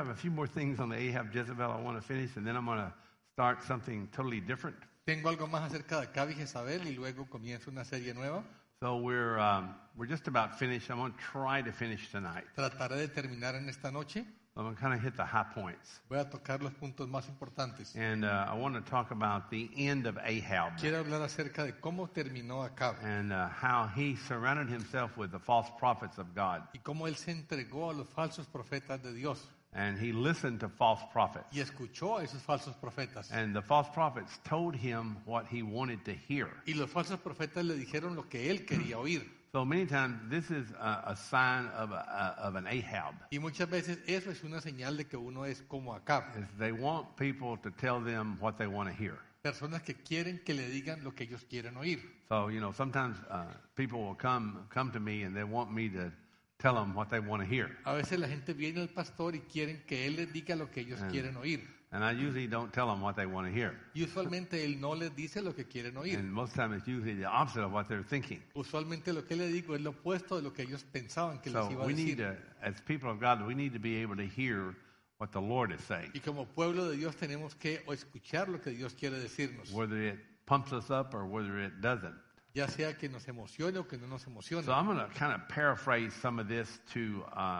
have a few more things on the Ahab Jezebel I want to finish, and then I'm going to start something totally different. Tengo algo más acerca de Acab y Jezabel y luego comienzo una serie nueva. So we're just about finished. I'm going to try to finish tonight. Trataré de terminar en esta noche. I'm going to kind of hit the high points. Voy a tocar los puntos más importantes. And I want to talk about the end of Ahab. Quiero hablar acerca de cómo terminó Acab And how he surrounded himself with the false prophets of God. y cómo él se entregó a los falsos profetas de Dios And he listened to false prophets. y escuchó a esos falsos profetas. And the false prophets told him what he wanted to hear. Y los falsos profetas le dijeron lo que él quería oír. So many times this is a sign of an Ahab. Y muchas veces eso es una señal de que uno es como Acab. Is they want people to tell them what they want to hear. Personas que quieren que le digan lo que ellos quieren oír. So, sometimes people will come to me and they want me to tell them what they want to hear. A veces la gente viene al pastor y quieren que él les diga lo que ellos quieren oír. And I usually don't tell them what they want to hear. Y usualmente él no les dice lo que quieren oír. And most times it's usually the opposite of what they're thinking. Usualmente lo que le digo es lo opuesto de lo que ellos pensaban que les So iba a we need decir. to, as people of God, we need to be able to hear what the Lord is saying. Y como pueblo de Dios tenemos que escuchar lo que Dios quiere decirnos. Whether it pumps us up or whether it doesn't. Ya sea que nos emocione o que no nos emocione. So I'm going to kind of paraphrase some of this to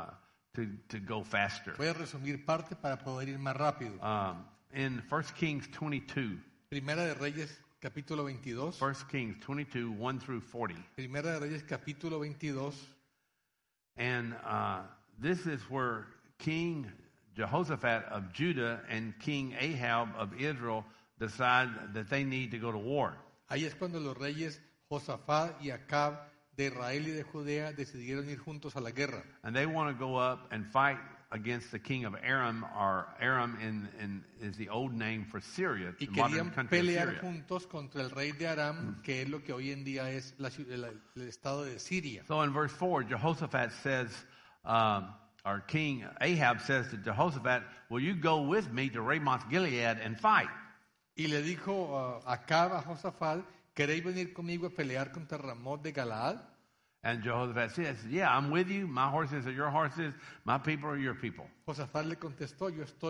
go faster. Voy a resumir parte para poder ir más rápido. In 1 Kings 22, Primera de Reyes, capítulo 22. 1 Kings 22, 1 through 40. Primera de Reyes, capítulo 22. And this is where King Jehoshaphat of Judah and King Ahab of Israel decide that they need to go to war. Ahí es cuando los reyes Josafat y Acab de Israel y de Judea decidieron ir juntos a la guerra. And they want to go up and fight against the king of Aram, or Aram is the old name for Syria, Y the modern querían country of pelear Syria. juntos contra el rey de Aram, que es lo que hoy en día es el estado de Siria. So in verse 4, Jehoshaphat says, or King Ahab says to Jehoshaphat, will you go with me to Ramoth Gilead and fight? Y le dijo Acab a Josafat, ¿queréis venir conmigo a pelear contra Ramot de Galaad? And Jehoshaphat says, yeah, I'm with you. My horses are your horses. My people are your people. Josafat le contestó,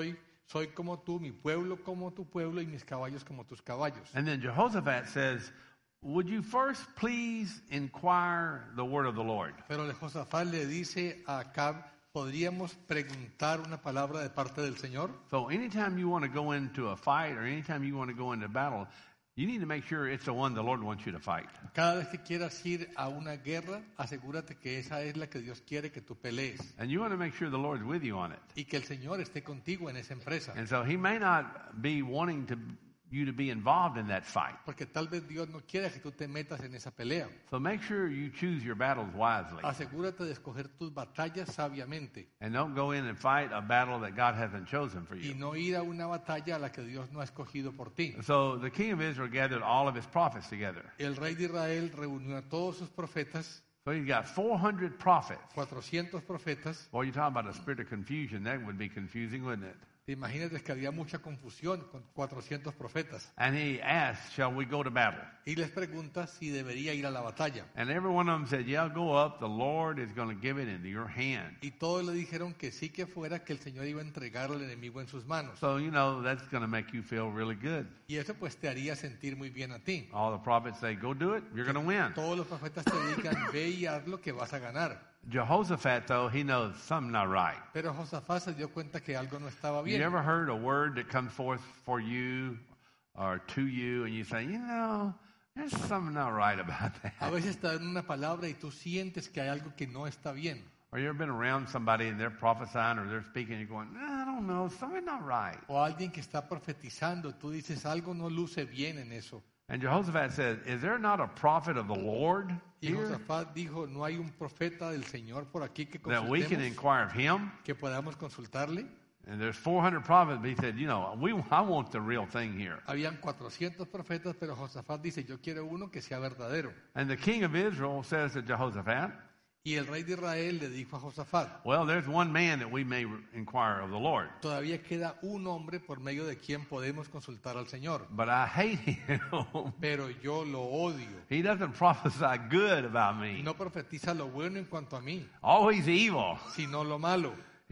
soy como tú, mi pueblo como tu pueblo y mis caballos como tus caballos. And then Jehoshaphat says, would you first please inquire the word of the Lord? Pero Josafat le dice a Acab, ¿podríamos preguntar una palabra de parte del Señor? So anytime you want to go into a fight or anytime you want to go into battle, you need to make sure it's the one the Lord wants you to fight. Cada vez que quieras ir a una guerra, asegúrate que esa es la que Dios quiere que tú pelees. And you want to make sure the Lord's with you on it. Y que el Señor esté contigo en esa empresa. And so he may not be wanting you to be involved in that fight. Porque tal vez Dios no quiera que tú te metas en esa pelea. So make sure you choose your battles wisely. Asegúrate de escoger tus batallas sabiamente. And don't go in and fight a battle that God hasn't chosen for Y you. no ir a una batalla a la que Dios no ha escogido por ti. So the king of Israel gathered all of his prophets together. El rey de Israel reunió a todos sus profetas, So he's got 400 prophets. 400 profetas. Boy, you're talking about a spirit of confusion. That would be confusing, wouldn't it? Te imaginas que había mucha confusión con 400 profetas. And he asked, shall we go to battle? Y les pregunta si debería ir a la batalla. And every one of them said, yeah, go up. The Lord is going to give it into your hand. Y todos le dijeron que sí que fuera, que el Señor iba a entregar al enemigo en sus manos. So, that's going to make you feel really good. Y eso pues te haría sentir muy bien a ti. All the prophets say, go do it. You're going to win. Todos los profetas te digan, ve y hazlo que vas a ganar. Jehoshaphat, though, he knows something's not right. Pero Josafat se dio cuenta que algo no estaba You bien. ever heard a word that comes forth for you or to you and you say, there's something not right about A that? veces te dan una palabra y tú sientes que hay algo que no está bien. Or you ever been around somebody and they're prophesying or they're speaking and you're going, I don't know, something's not right. O alguien que está profetizando, tú dices, algo no luce bien en eso. And Jehoshaphat said, is there not a prophet of the Lord Y here Josafat dijo, ¿no hay un profeta del Señor por aquí que that we can consultemos, inquire of him? que podamos consultarle? And there's 400 prophets, but he said, I want the real thing here. Habían 400 profetas, pero Josafat dice, yo quiero uno que sea verdadero. And the king of Israel says to Jehoshaphat, Y el rey de Israel le dijo a Josafat, well, there's one man that we may inquire of the Lord, todavía queda un hombre por medio de quien podemos consultar al Señor, but I hate him. pero yo lo odio. He doesn't prophesy good about me. No profetiza lo bueno en cuanto a mí, Always evil. sino lo malo.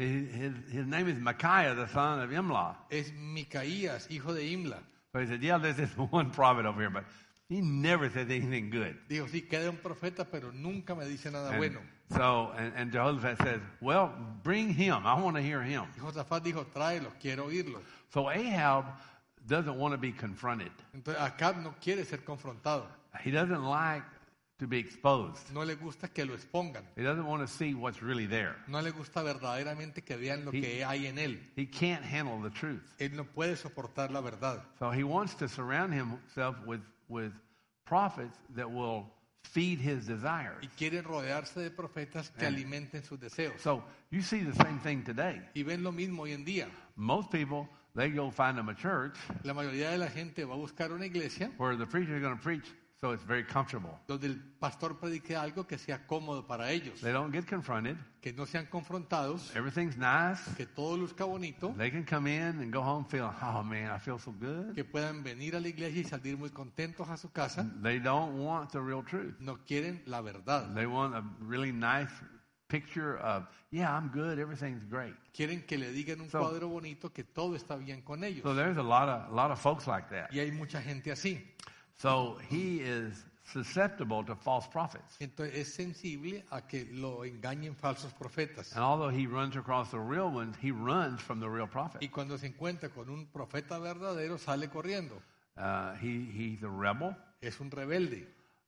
His name is Micaiah, the son of Imlah. Es Micaías, hijo de Imla. So he said, yeah, there's this one prophet over here, but he never says anything good. Dijo, sí, queda un profeta, pero nunca me dice nada bueno. So, and Jehoshaphat says, well, bring him. I want to hear him. Y Josafat dijo, tráelo, quiero oírlo. So Ahab doesn't want to be confronted. Entonces Acab no quiere ser confrontado. He doesn't like to be exposed. No le gusta que lo expongan. He doesn't want to see what's really there. No le gusta verdaderamente que vean lo que hay en él. He can't handle the truth. Él no puede soportar la verdad. So he wants to surround himself with prophets that will feed his desires. Y quiere rodearse de profetas que alimenten sus deseos. So you see the same thing today. Y ven lo mismo hoy en día. Most people, they go find them a church La mayoría de la gente va a buscar una iglesia where the preacher is going to preach so it's very comfortable. donde el pastor predique algo que sea cómodo para ellos, They don't get confronted. que no sean confrontados, Everything's nice. que todo luzca bonito, They can come in and go home feeling, oh man, I feel so good. que puedan venir a la iglesia y salir muy contentos a su casa. They don't want the real truth. No quieren la verdad. They want a really nice picture of, yeah, I'm good, everything's great. Quieren que le digan un So- cuadro bonito que todo está bien con ellos. So there's a lot of folks like that. Y hay mucha gente así. So he is susceptible to false prophets. Entonces es sensible a que lo engañen falsos profetas. And although he runs across the real ones, he runs from the real prophet. Y cuando se encuentra con un profeta verdadero, sale corriendo. He's a rebel. Es un rebelde.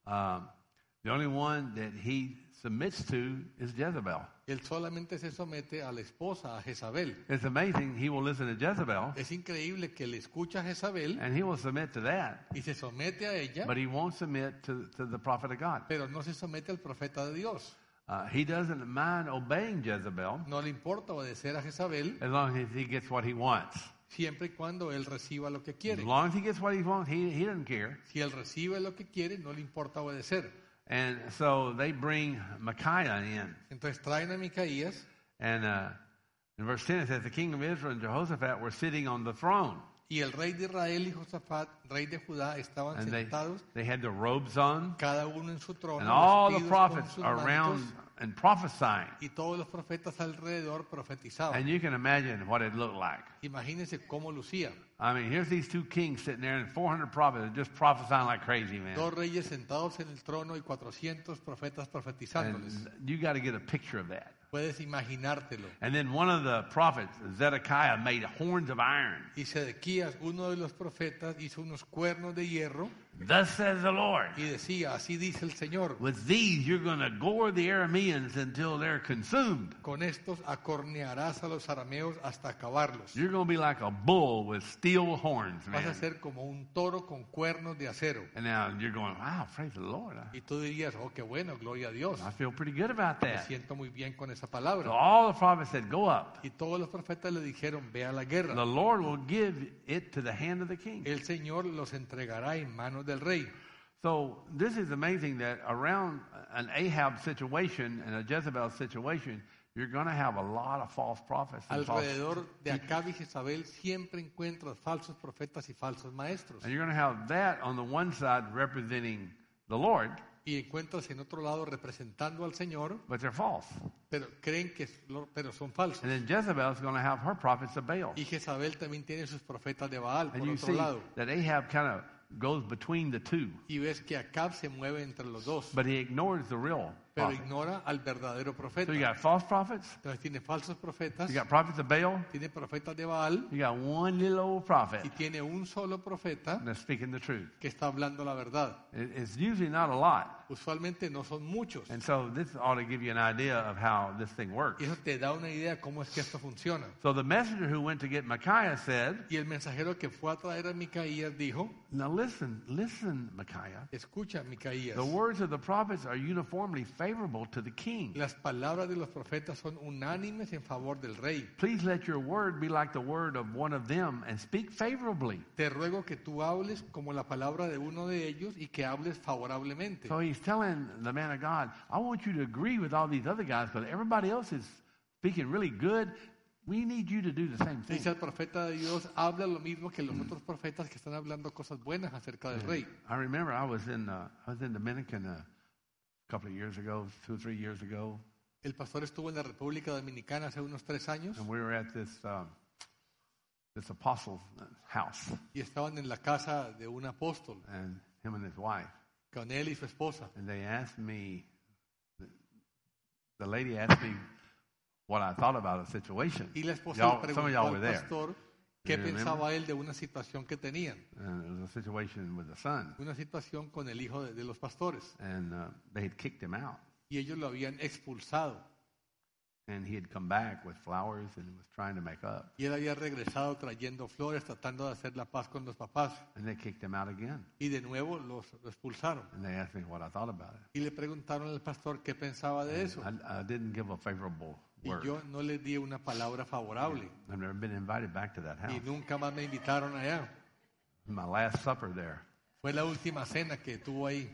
The only one that he submits to is Jezebel. Él solamente se somete a la esposa, a Jezabel. It's amazing. He will listen to Jezebel Es increíble que le escucha a Jezabel and he will submit to that, y se somete a ella, but he won't submit to the prophet of God. pero no se somete al profeta de Dios. He doesn't mind obeying Jezebel No le importa obedecer a Jezabel as long as he gets what he wants. siempre y cuando él reciba lo que As quiere. long as he gets what he wants, he doesn't care. Si él recibe lo que quiere, no le importa obedecer. And so they bring Micaiah in. Entonces traen a Micaías And in verse 10 it says, the king of Israel and Jehoshaphat were sitting on the throne. y el rey de Israel y Josafat, rey de Judá, estaban And sentados, they had their robes on. cada uno en su trono, And all the vestidos con prophets sus around mantos, and prophesying. y todos los profetas alrededor profetizaban. And you can imagine what it looked like. Imagínense cómo lucía. I mean, here's these two kings sitting there and 400 prophets just prophesying like crazy, man. Dos reyes sentados en el trono y 400 profetas profetizándoles. And you got to get a picture of that. Puedes imaginártelo. And then one of the prophets, Zedekiah, made horns of iron. Y Sedequías, uno de los profetas, hizo unos cuernos de hierro Thus says the Lord, y decía, así dice el Señor, with these you're going to gore the Arameans until they're consumed. con estos acornearás a los arameos hasta acabarlos. You're going to be like a bull with steel horns, Vas a man. ser como un toro con cuernos de acero. And now you're going, wow, praise the Lord. Y tú dirías, oh, qué bueno, gloria a Dios. I feel pretty good about Me that. siento muy bien con esa So palabra. all the prophets said, go up. Y todos los profetas le dijeron, ve a la The guerra. Lord will give it to the hand of the king. El Señor los entregará en manos del rey. So this is amazing that around an Ahab situation and a Jezebel situation, you're going to have a lot of false prophets. And, Alrededor de Acab y Jezabel siempre encuentras falsos profetas y falsos maestros. and you're going to have that on the one side representing the Lord, Y encuentras en otro lado representando al Señor, but they're false. pero creen que pero son falsos. And then Jezebel is going to have her prophets of Baal. Y Jezabel también tiene sus profetas de Baal, And por you otro see lado. that Ahab kind of goes between the two, Y ves que Acab se mueve entre los dos, but he ignores the real pero prophet. ignora al verdadero profeta. So you got false prophets, Entonces tiene falsos profetas, you got prophets of Baal, tiene profetas de Baal you got one little old prophet y tiene un solo profeta that's speaking the truth. que está hablando la verdad. It's usually not a lot. Usualmente no son muchos. And so this ought to give you an idea of how this thing works. Y eso te da una idea de cómo es que esto funciona. So the messenger who went to get Micaiah said, Y el mensajero que fue a traer a Micaías dijo, now listen, Micaiah. escucha, Micaías, The words of the prophets are uniformly favorable to the king. las palabras de los profetas son unánimes en favor del rey. Please let your word be like the word of one of them and speak favorably. Te ruego que tú hables como la palabra de uno de ellos y que hables favorablemente. So he's telling the man of God, I want you to agree with all these other guys because everybody else is speaking really good. We need you to do the same Dice thing. el profeta de Dios, habla lo mismo que los otros profetas que están hablando cosas buenas acerca del rey. I remember I was in Dominican a couple of years ago, 2 or 3 years ago, El pastor estuvo en la República Dominicana hace unos 3 años and we were at this apostle's house, y estaban en la casa de un apóstol and him and his wife. con él y su esposa. And they asked me, the lady asked me what I thought about the situation. Y la esposa Y'all, le some of preguntó y'all al were there. pastor qué You remember? pensaba él de una situación que tenían, And it was a situation with the son. una situación con el hijo de los pastores. And they had kicked him out. Y ellos lo habían expulsado. And he had come back with flowers and was trying to make up. Y él había regresado trayendo flores, tratando de hacer la paz con los papás. And they kicked him out again. Y de nuevo lo expulsaron. And they asked me what I thought about it. Y le preguntaron al pastor qué pensaba de eso. I didn't give a favorable Y word. yo no le di una palabra favorable. I've never been invited back to that Y house. nunca más me invitaron allá. My last supper there. Fue la última cena que tuvo ahí.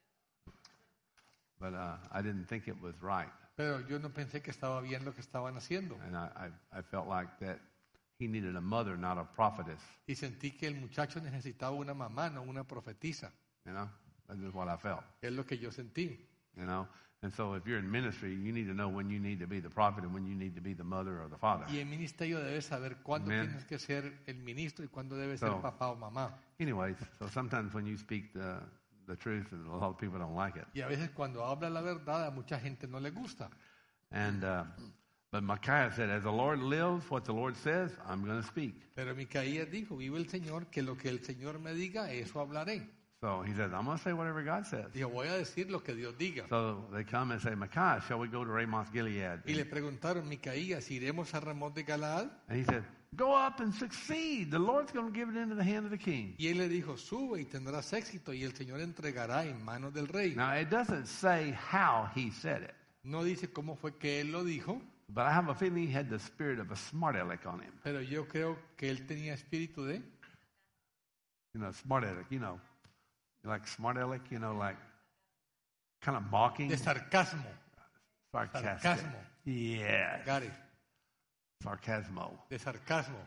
But I didn't think it was right. Pero yo no pensé que estaba bien lo que estaban haciendo. And I felt like that he needed a mother, not a prophetess. Y sentí que el muchacho necesitaba una mamá, no una profetisa. You know, that's just what I felt. Es lo que yo sentí. You know, and so if you're in ministry, you need to know when you need to be the prophet and when you need to be the mother or the father. Y en ministerio debes saber cuándo Amen. tienes que ser el ministro y cuándo debes ser So- papá o mamá. Anyways, so sometimes when you speak the truth, and a lot of people don't like it. Y a veces cuando habla la verdad a mucha gente no le gusta. And but Micaiah said, "As the Lord lives, what the Lord says, I'm going to speak." Pero Micaías dijo, vive el Señor, que lo que el Señor me diga, eso hablaré. So he says, "I'm going to say whatever God says." Dijo, voy a decir lo que Dios diga. So they come and say, "Micaiah, shall we go to Ramoth Gilead?" Y le preguntaron, Micaías, ¿iremos a Ramón de Galaad? And he said, "Go up and succeed. The Lord's going to give it into the hand of the king." Y él le dijo, sube y tendrás éxito y el Señor entregará en manos del rey. Now it doesn't say how he said it, No dice cómo fue que él lo dijo, but I have a feeling he had the spirit of a smart aleck on him. pero yo creo que él tenía espíritu de You know, smart aleck. You know, like smart aleck. You know, like kind of mocking, sarcasmo. sarcastic. Sarcasmo. Yeah, Gary, sarcasmo, de sarcasmo,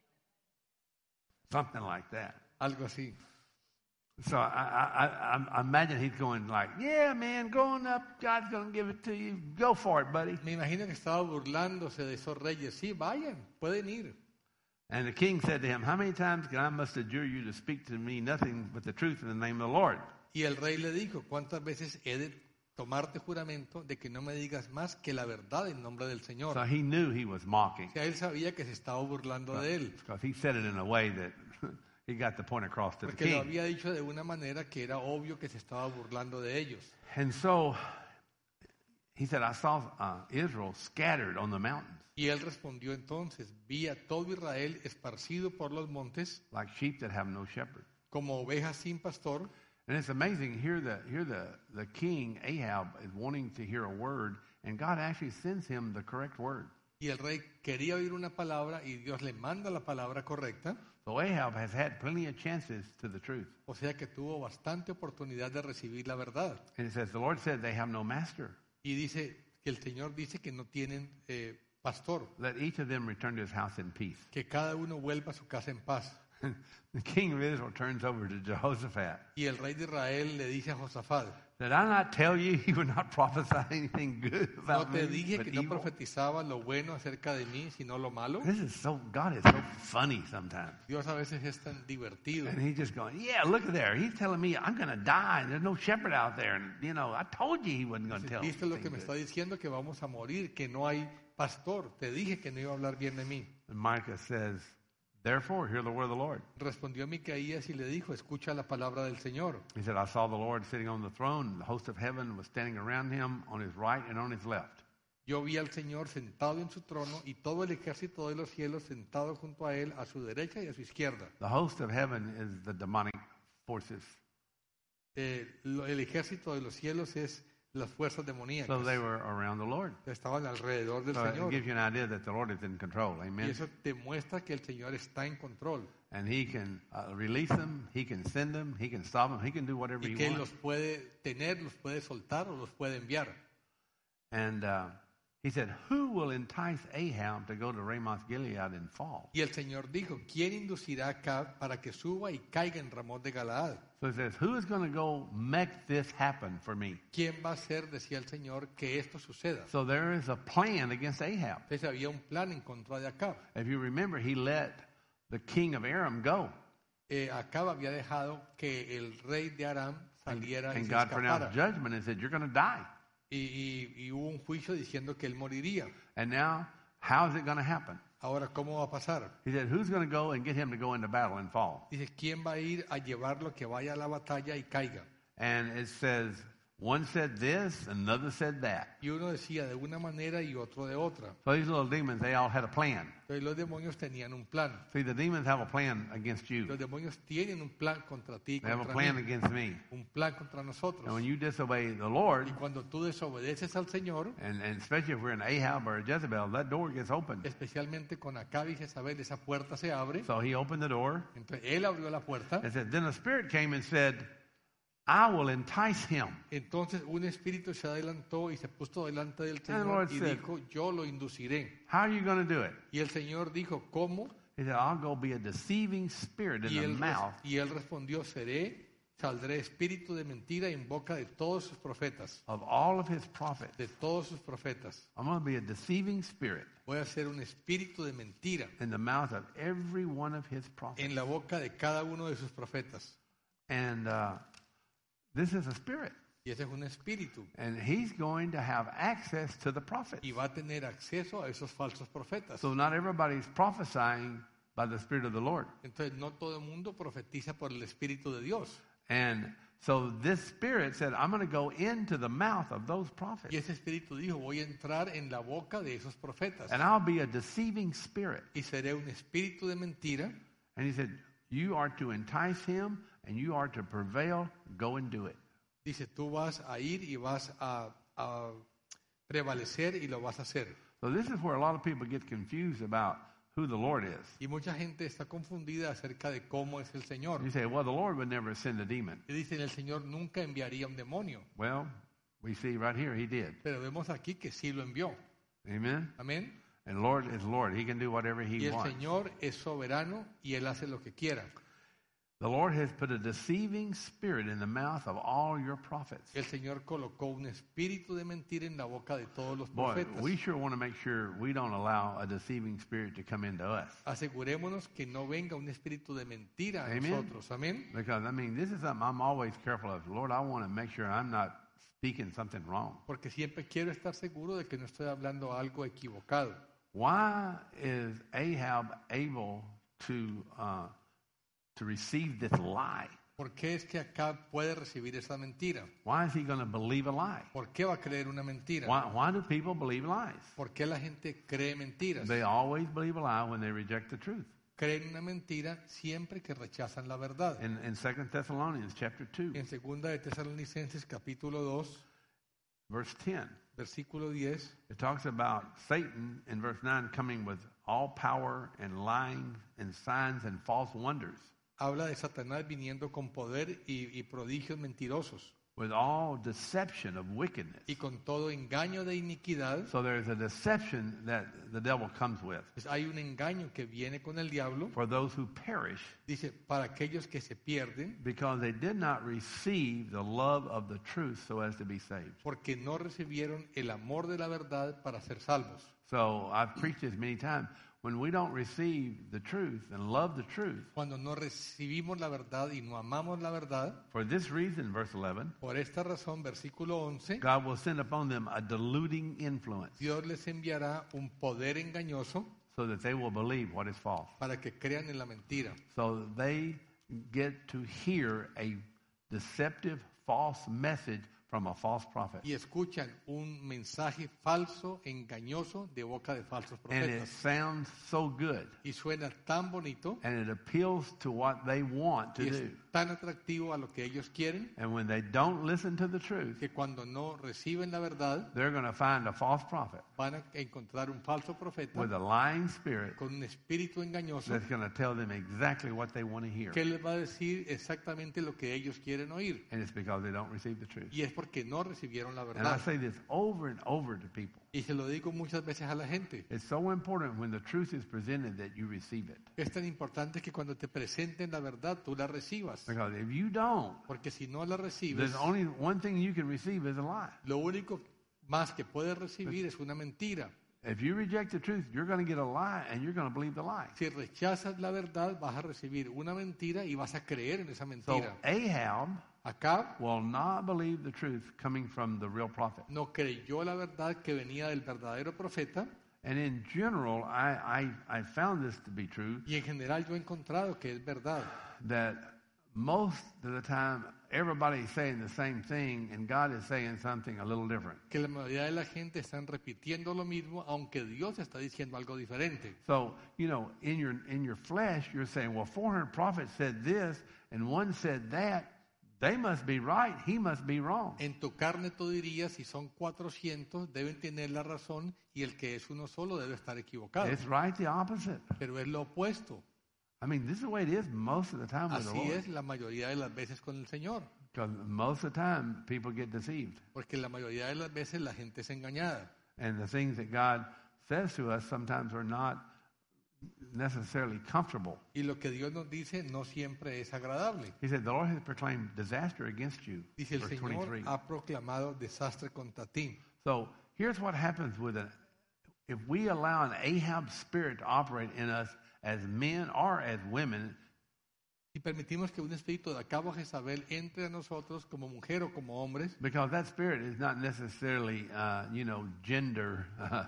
something like that. algo así. So I imagine he's going like, "Yeah, man, going up. God's going to give it to you. Go for it, buddy." Me imagino que estaba burlándose de esos reyes. Sí, vayan, pueden ir. And the king said to him, "How many times can I must adjure you to speak to me nothing but the truth in the name of the Lord?" Y el rey le dijo, ¿cuántas veces he de tomarte juramento de que no me digas más que la verdad en nombre del Señor? So he knew he was mocking O sea, él sabía que se estaba burlando de él, because he said it in a way that he got the point across to the porque lo king. había dicho de una manera que era obvio que se estaba burlando de ellos. And so he said, "I saw Israel scattered on the mountains Y él respondió entonces, vi a todo Israel esparcido por los montes like sheep that have no shepherd." como ovejas sin pastor. And it's amazing. Here the king Ahab is wanting to hear a word, and God actually sends him the correct word. Y el rey quería oír una palabra y Dios le manda la palabra correcta. So Ahab has had plenty of chances to the truth. O sea que tuvo bastante oportunidad de recibir la verdad. And it says, the Lord said they have no master. Y dice que el Señor dice que no tienen pastor, Let each of them return to his house in peace. que cada uno vuelva a su casa en paz. The king of Israel turns over to Jehoshaphat. Y el rey de Israel le dice a Josafat, Did I not tell you he would not prophesy anything good ¿no about te me, dije but que no evil? profetizaba lo bueno acerca de mí, sino lo malo? God is so funny sometimes. Dios a veces es tan divertido. And he's just going, yeah, look at there. He's telling me I'm going to die and there's no shepherd out there. And, you know, I told you he wasn't going to tell me. ¿Viste lo que me anything está good." diciendo? Que vamos a morir, que no hay pastor. Te dije que no iba a hablar bien de mí. And Micah says, therefore, hear the word of the Lord. Respondió Micaías y le dijo, escucha la palabra del Señor. He said, I saw the Lord sitting on the throne, and the host of heaven was standing around him on his right and on his left. Yo vi al Señor sentado en su trono y todo el ejército de los cielos sentado junto a él, a su derecha y a su izquierda. The host of heaven is the demonic forces. El ejército de los cielos es las fuerzas So demoníacas. they were around the Lord. Estaban alrededor del So it Señor. gives you an idea that the Lord is in control. Y Amen. eso demuestra que el Señor está en control And he can release them, he can send them, he can stop them, he can do whatever y he que Él wants. los puede tener, los puede soltar o los puede enviar. And He said, who will entice Ahab to go to Ramoth Gilead and fall? Y el Señor dijo, ¿quién inducirá a Acab para que suba y caiga en Ramón de Galaad? So he says, who is going to go make this happen for me? ¿Quién va a hacer, decía el Señor, que esto suceda? So there is a plan against Ahab. Entonces había un plan en contra de Acab. If you remember, he let the king of Aram go. Acab había dejado que el rey de Aram saliera y And se God pronounced escapara. judgment and said, you're going to die. Y hubo un juicio diciendo que él moriría. And now, how is it going to happen? Ahora, ¿cómo va a pasar? He said, who's going to go and get him to go into battle and fall? Dice, ¿quién va a ir a llevarlo que vaya a la batalla y caiga? And it says, one said this, another said that. Y uno decía de una manera y otro de otra. So these little demons, they all had a plan. Entonces los demonios tenían un plan. See, the demons have a plan against you. Los demonios tienen un plan contra ti y They have a contra plan mí. against me. Un plan contra And nosotros. when you disobey the Lord, Y cuando tú desobedeces al Señor, and especially if we're in Ahab or Jezebel, that door gets opened. especialmente con Acab y Jezabel, esa puerta se abre. So he opened the door Entonces él abrió la puerta. and said, then a spirit came and said, I will entice him. Entonces un espíritu se adelantó y se puso delante del And the Lord Señor y said, dijo, yo lo induciré. How are you going to do it? Y el Señor dijo, ¿cómo? He said, I'll go be a deceiving spirit in Y the mouth él respondió, saldré espíritu de mentira en boca de todos sus profetas. of all of his prophets. De todos sus profetas. I'm going to be a deceiving spirit Voy a ser un espíritu de mentira in the mouth of every one of his prophets. en la boca de cada uno de sus profetas. And this is a spirit. Y ese es un espíritu. And he's going to have access to the prophets. Y va a tener acceso a esos falsos profetas. So not everybody's prophesying by the Spirit of the Lord. Entonces no todo el mundo profetiza por el Espíritu de Dios. And so this spirit said, I'm going to go into the mouth of those prophets. Y ese espíritu dijo, voy a entrar en la boca de esos profetas. And I'll be a deceiving spirit. Y seré un espíritu de mentira. And he said, you are to entice him and you are to prevail. Go and do it. Dice, tú vas a ir y vas a prevalecer y lo vas a hacer. So this is where a lot of people get confused about who the Lord is. Y mucha gente está confundida acerca de cómo es el Señor. You say, well, the Lord would never send a demon. Y dicen, el Señor nunca enviaría un demonio. Well, we see right here he did. Pero vemos aquí que sí lo envió. Amen? Amén. And Lord is Lord. He can do whatever Y he el wants. Señor es soberano y Él hace lo que quiera. The Lord has put a deceiving spirit in the mouth of all your prophets. El Señor colocó un espíritu de mentira en la boca de todos los Boy, profetas. we sure want to make sure we don't allow a deceiving spirit to come into us. Asegurémonos que no venga un espíritu de mentira a Amen. nosotros. Amén. Because, I mean, this is something I'm always careful of. Lord, I want to make sure I'm not speaking something wrong. Porque siempre quiero estar seguro de que no estoy hablando algo equivocado. Why is Ahab able to receive this lie? ¿Por qué es que acá puede recibir esa mentira? Why is he going to believe a lie? ¿Por qué va a creer una mentira? Why do people believe lies? ¿Por qué la gente cree mentiras? They always believe a lie when they reject the truth. Creen una mentira siempre que rechazan la verdad. In 2 Thessalonians chapter 2, En 2 de Tesalonicenses capítulo 2, verse 10, versículo 10, it talks about Satan in verse 9 coming with all power and lying and signs and false wonders, habla de Satanás viniendo con poder y prodigios mentirosos with all deception of wickedness. y con todo engaño de iniquidad. So there's a deception that the devil comes with Pues hay un engaño que viene con el diablo, for those who perish dice, para aquellos que se pierden, because they did not receive the love of the truth so as to be saved. porque no recibieron el amor de la verdad para ser salvos. So I've preached this many times. When we don't receive the truth and love the truth, Cuando no recibimos la verdad y no amamos la verdad, for this reason, verse 11, por esta razón, versículo 11, God will send upon them a deluding influence Dios les enviará un poder engañoso so that they will believe what is false. para que crean en la mentira. So they get to hear a deceptive, false message from a false prophet. Y escuchan un mensaje falso, engañoso, de boca de falsos And it profetas. sounds so good. Y suena tan bonito And it appeals to what they want to y es do. tan atractivo a lo que ellos quieren And when they don't listen to the truth, que cuando no reciben la verdad they're going to find a false prophet van a encontrar un falso profeta with a lying spirit con un espíritu engañoso that's going to tell them exactly what they want to hear. que les va a decir exactamente lo que ellos quieren oír. And it's because they don't receive the truth. Y es porque no recibieron la And I verdad. say this over and over to people. Y Y se lo digo muchas veces a la gente. It's so important when the truth is presented that you receive it. Es tan importante que cuando te presenten la verdad, tú la recibas. Because if you don't, Porque si no la recibes, there's only one thing you can receive is a lie. lo único más que puedes recibir es una mentira. If you reject the truth, you're going to get a lie and you're going to believe the lie. Si rechazas la verdad, vas a recibir una mentira y vas a creer en esa So mentira. Ahab Acab will not believe the truth coming from the real prophet. no creyó la verdad que venía del verdadero profeta. And in general, I found this to be true, Y en general yo he encontrado que es verdad. that most of the time everybody's saying the same thing and God is saying something a little different. Que la mayoría de la gente están repitiendo lo mismo, aunque Dios está diciendo algo diferente. So, you know, in your flesh, you're saying, well, 400 prophets said this and one said that. They must be right. He must be wrong. En tu carne tú dirías, si son 400, deben tener la razón y el que es uno solo debe estar equivocado. It's right the opposite. Pero es lo opuesto. I mean, this is the way it is most of the time with the Así Lord. es la mayoría de las veces con el Señor. Because most of the time, people get deceived. Porque la mayoría de las veces la gente es engañada. And the things that God says to us sometimes are not necessarily comfortable. Y lo que Dios nos dice no siempre es agradable. He said, the Lord has proclaimed disaster against you. Dice el Verse Señor 23. ha proclamado desastre contra ti. So here's what happens with it. If we allow an Ahab spirit to operate in us as men or as women, Si permitimos que un espíritu de Acab o Jezabel entre a nosotros como mujer o como hombres, because that spirit is not necessarily, gender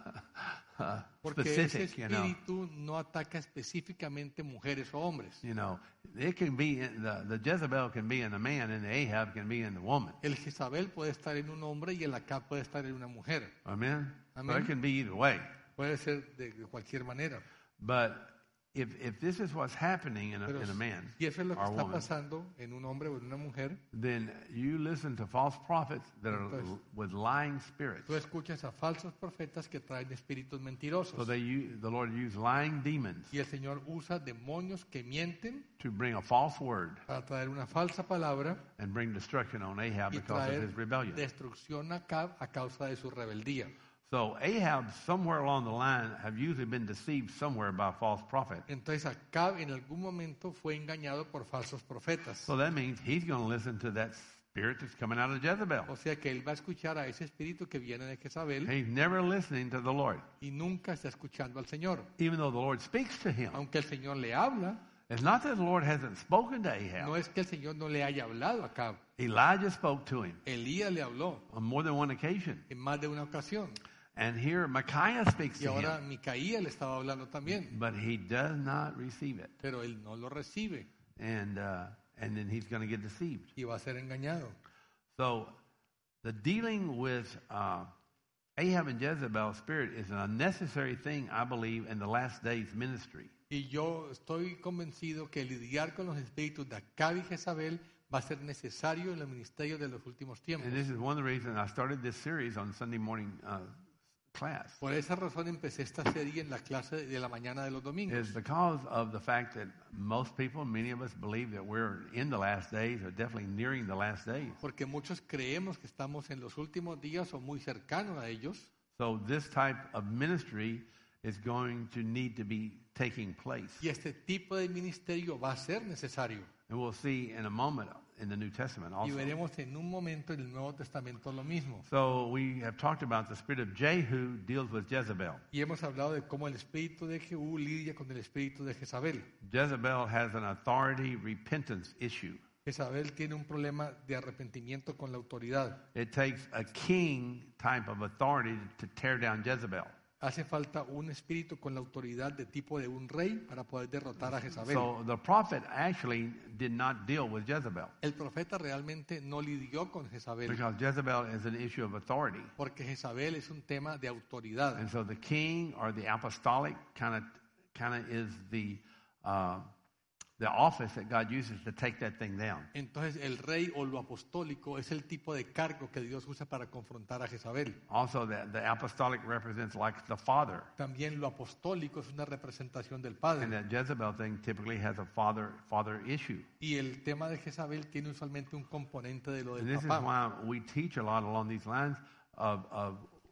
porque ese specific, you know. espíritu no ataca específicamente mujeres o hombres. You know, it can be the Jezebel can be in a man, and the Ahab can be in the woman. El Jezabel puede estar en un hombre y el Acab puede estar en una mujer. Amen. So Amen. it can be either way. Puede ser de cualquier manera. But if this is what's happening in Pero a man si eso es lo que or a está woman, pasando en un hombre o en una mujer, then you listen to false prophets that are Entonces, with lying spirits. tú escuchas a falsos profetas que traen espíritus mentirosos. So the Lord used lying demons Y el Señor usa demonios que mienten to bring a false word para traer una falsa palabra and bring destruction on Ahab y because of traer his rebellion. destrucción a Acab a causa de su rebeldía. So Ahab, somewhere along the line, have usually been deceived somewhere by a false prophet. Entonces Acab en algún momento fue engañado por falsos profetas. So that means he's going to listen to that spirit that's coming out of Jezebel. O sea que él va a escuchar a ese espíritu que viene de Jezabel He's never listening to the Lord, y nunca está escuchando al Señor. even though the Lord speaks to him. Aunque el Señor le habla, It's not that the Lord hasn't spoken to Ahab. no es que el Señor no le haya hablado a Acab. Elijah spoke to him Elías le habló on more than one occasion. en más de una ocasión. And here Micaiah speaks Y to ahora him, Micaía le estaba hablando también, but he does not receive it. pero él no lo recibe And then he's going to get deceived. y va a ser engañado. So the dealing with Ahab and Jezebel's spirit is an unnecessary thing, I believe, in the last days ministry. Y yo estoy convencido que lidiar con los espíritus de Acab y Jezabel va a ser necesario en el ministerio de los últimos tiempos. And this is one of the reasons I started this series on Sunday morning class. Por esa razón empecé esta serie en la clase de la mañana de los domingos. Is because of the fact that most people, many of us, believe that we're in the last days or definitely nearing the last days. Porque muchos creemos que estamos en los últimos días o muy cercanos a ellos. So this type of ministry is going to need to be taking place. Y este tipo de ministerio va a ser necesario. And we'll see in a moment in the New Testament Y also. veremos en un momento en el Nuevo Testamento lo mismo. So we have talked about the spirit of Jehu deals with Jezebel. Y hemos hablado de cómo el espíritu de Jehú lidia con el espíritu de Jezabel. Jezebel has an authority repentance issue. Jezabel tiene un problema de arrepentimiento con la autoridad. It takes a king type of authority to tear down Jezebel. Hace falta un espíritu con la autoridad de tipo de un rey para poder derrotar a Jezabel. So the prophet actually did not deal with Jezebel El profeta realmente no lidió con Jezabel because Jezebel is an issue of authority. porque Jezabel es un tema de autoridad. And so the king or the apostolic kind of is the office that God uses to take that thing down. Entonces el rey o lo apostólico es el tipo de cargo que Dios usa para confrontar a Jezabel. Also, the apostolic represents like the father, También lo apostólico es una representación del and padre. that Jezebel thing typically has a father issue. Y el tema de Jezabel tiene usualmente un componente de lo And del this is papá. why we teach a lot along these lines of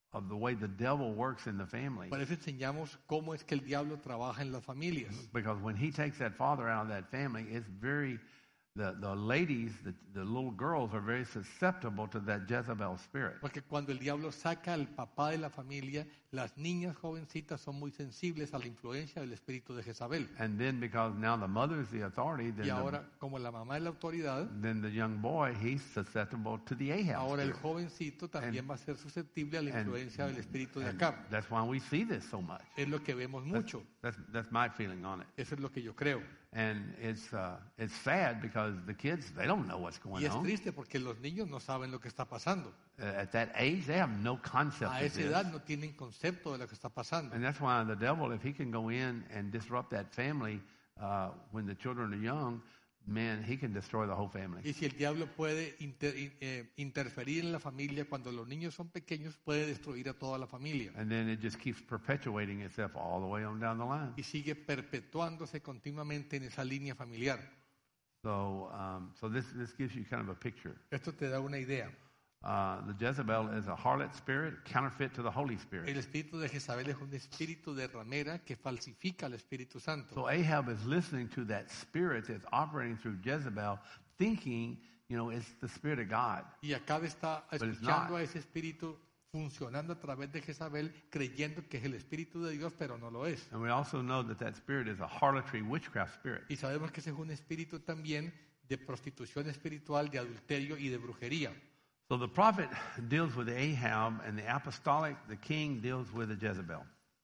of the way the devil works in the family. Por eso enseñamos cómo es que el diablo trabaja en las familias. Because when he takes that father out of that family, it's very, the ladies, the little girls are very susceptible to that Jezebel spirit. Porque cuando el diablo saca al papá de la familia, las niñas jovencitas son muy sensibles a la influencia del espíritu de Jezabel. And then because now the mother is the authority, Y ahora, como la mamá es la autoridad, then the young boy, he's susceptible to the Ahab ahora el spirit. jovencito también va a ser susceptible a la influencia del espíritu de And Acab. that's why we see this so much. Es lo que vemos mucho. That's my feeling on it. Eso es lo que yo creo. And it's sad because the kids, they don't know what's Y going es on. triste porque los niños no saben lo que está pasando. At that age, they have no concept A of esa this. edad no tienen concepto de lo que está pasando. And that's why the devil, if he can go in and disrupt that family when the children are young, man, he can destroy the whole family. Y si el diablo puede interferir en la familia cuando los niños son pequeños, puede destruir a toda la familia. And then it just keeps perpetuating itself all the way on down the line. Y sigue perpetuándose continuamente en esa línea familiar. So this gives you kind of a picture. Esto te da una idea. The Jezebel is a harlot spirit, counterfeit to the Holy Spirit. El espíritu de Jezabel es un espíritu de ramera que falsifica al Espíritu Santo. So Ahab is listening to that spirit that's operating through Jezebel, thinking, it's the Spirit of God. Y Acab está it's escuchando not. a ese espíritu funcionando a través de Jezabel, creyendo que es el espíritu de Dios, pero no lo es. And we also know that spirit is a harlotry witchcraft spirit. Y sabemos que ese es un espíritu también de prostitución espiritual, de adulterio y de brujería. So the prophet deals with Ahab, and the apostolic, the king, deals with the Jezebel.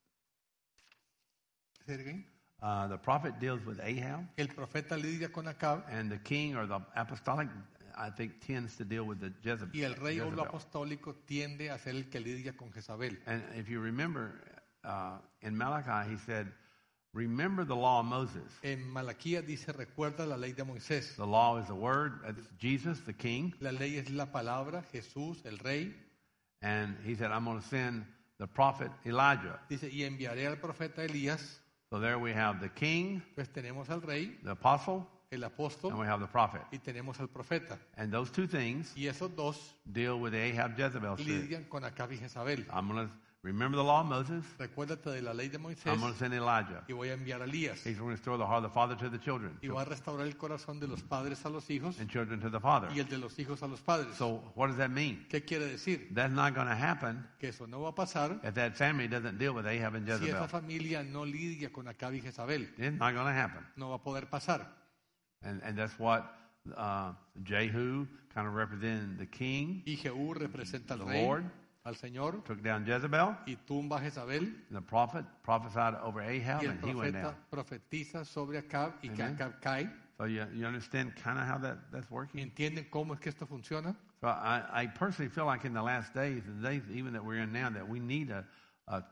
The prophet deals with Ahab, El profeta lidia con Acab and the king or the apostolic, I think, tends to deal with the Jezebel. y el rey o lo Jezebel. apostólico tiende a ser el que lidia con Jezabel. And if you remember, in Malachi, he said, remember the law of Moses. En Malaquías dice, recuerda la ley de Moisés. The law is the word. That's Jesus, the king. La ley es la palabra, Jesús, el rey. And he said, I'm going to send the prophet Elijah. Dice, y enviaré al profeta Elías. So there we have the king, Pues tenemos al rey, the apostle, el and apóstol we have the prophet. y tenemos al profeta. And those two things Y esos dos deal with the Ahab Jezebel spirit. lidian con Acab y Jezabel. I'm going to remember the law of Moses. Recuérdate de la ley de Moisés I'm going to send Elijah. y voy a enviar a Elías. He's going to restore the heart of the father to the children, Y va a restaurar el corazón de los padres a los hijos and children to the father. y el de los hijos a los padres. So what does that mean? ¿Qué quiere decir? That's not going to happen Que eso no va a pasar if that family doesn't deal with Ahab and si esa Jezebel. familia no lidia con Acab y Jezabel. It's not going to happen. No va a poder pasar. And that's what Jehu kind of represented the king, Y Jehú representa al the rey, Lord, al Señor, took down Jezebel. y tumba a Jezabel. And the prophet prophesied over Ahab, Y el and he went down. profeta profetiza sobre Acab y que Amen. Acab cae. So you understand kind of how that's working? ¿Entienden cómo es que esto funciona? So I personally feel like in the last days, the days even that we're in now, that we need a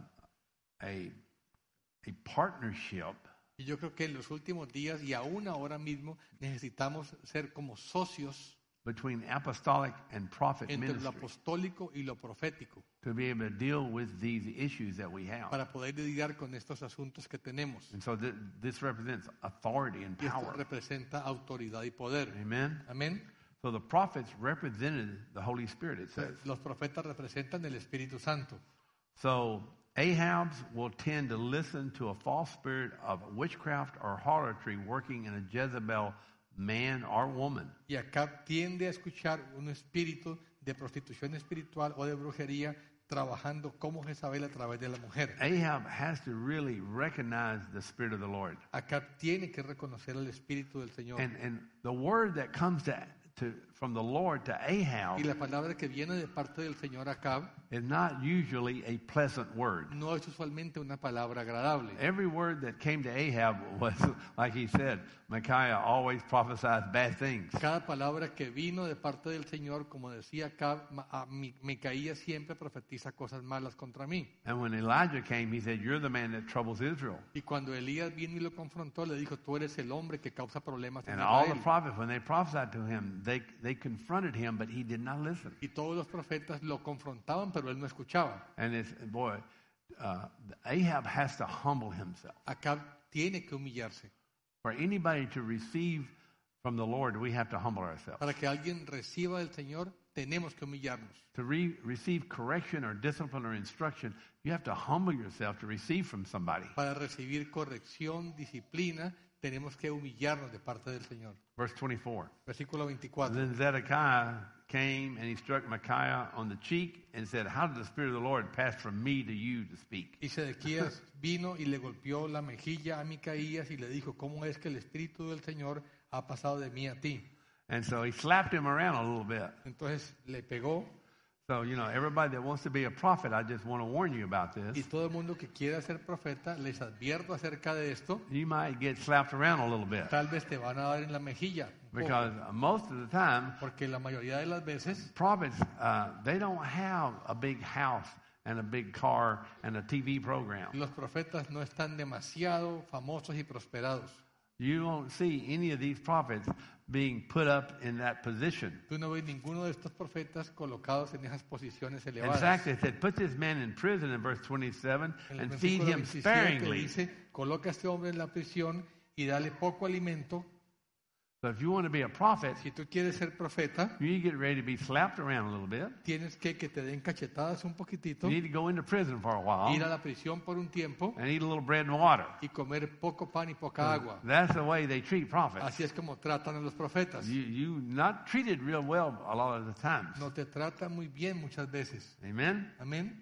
partnership Y yo creo que en los últimos días y aún ahora mismo necesitamos ser como socios between apostolic and prophet entre lo ministry apostólico y lo profético to be able to deal with these issues that we have. para poder lidiar con estos asuntos que tenemos. And so this represents authority and Y esto power. representa autoridad y poder. Amen? Amén. So the prophets represented the Holy Spirit, it says. Los profetas representan el Espíritu Santo. So Ahab's will tend to listen to a false spirit of witchcraft or harlotry working in a Jezebel man or woman. Y acá tiende a escuchar un espíritu de prostitución espiritual o de brujería trabajando como Jezabel a través de la mujer. Ahab has to really recognize the Spirit of the Lord. Acá tiene que reconocer el Espíritu del Señor. And the word that comes from the Lord to Y Ahab la palabra que viene de parte del Señor Acab is not usually a pleasant word. no es usualmente una palabra agradable. Every word that came to Ahab was, like he said, Micaiah always prophesies bad things. Cada palabra que vino de parte del Señor, como decía Acab, Micaías siempre profetiza cosas malas contra mí. And when Elijah came, he said, you're the man that troubles Israel. Y cuando Elías vino y lo confrontó, le dijo, tú eres el hombre que causa problemas en And all the Israel. prophets, when they prophesied to him, they confronted him, but he did not listen. Y todos los profetas lo confrontaban, pero él no escuchaba. And Ahab has to humble himself. Acab tiene que humillarse. For anybody to receive from the Lord, we have to humble ourselves. Para que alguien reciba del Señor, tenemos que humillarnos. To receive correction or discipline or instruction, you have to humble yourself to receive from somebody. Para recibir corrección, disciplina, tenemos que humillarnos de parte del Señor. Verse 24. Versículo 24. Then Zedekiah came and he struck Micaiah on the cheek and said, "How did the Spirit of the Lord pass from me to you to speak?" Y Sedequías vino y le golpeó la mejilla a Micaías y le dijo, ¿cómo es que el Espíritu del Señor ha pasado de mí a ti? And so he slapped him around a little bit. Entonces le pegó. So, everybody that wants to be a prophet, I just want to warn you about Y this. todo el mundo que quiera ser profeta, les advierto acerca de esto. You might get slapped around a little bit. Tal vez te van a dar en la mejilla. Un poco, Because most of the time, porque la mayoría de las veces prophets, they don't have a big house and a big car and a TV program. los profetas no están demasiado famosos y prosperados. You won't see any of these prophets being put up in that position. Tú no ves ninguno de estos profetas colocados en esas posiciones In elevadas. fact, it said, put this man in prison in verse 27 En el and feed versículo him 27 sparingly. dice, coloca a este hombre en la prisión y dale poco alimento. So if you want to be a prophet, Si tú quieres ser profeta, you need to get ready to be slapped around a little bit. tienes que te den cachetadas un poquitito, You need to go into prison for a ir a while la prisión por un tiempo and eat a little bread and water. y comer poco pan y poca agua. That's the way they treat prophets. Así es como tratan a los profetas. You not treated real well a lot of the times. No te tratan muy bien muchas veces. Amen? Amén.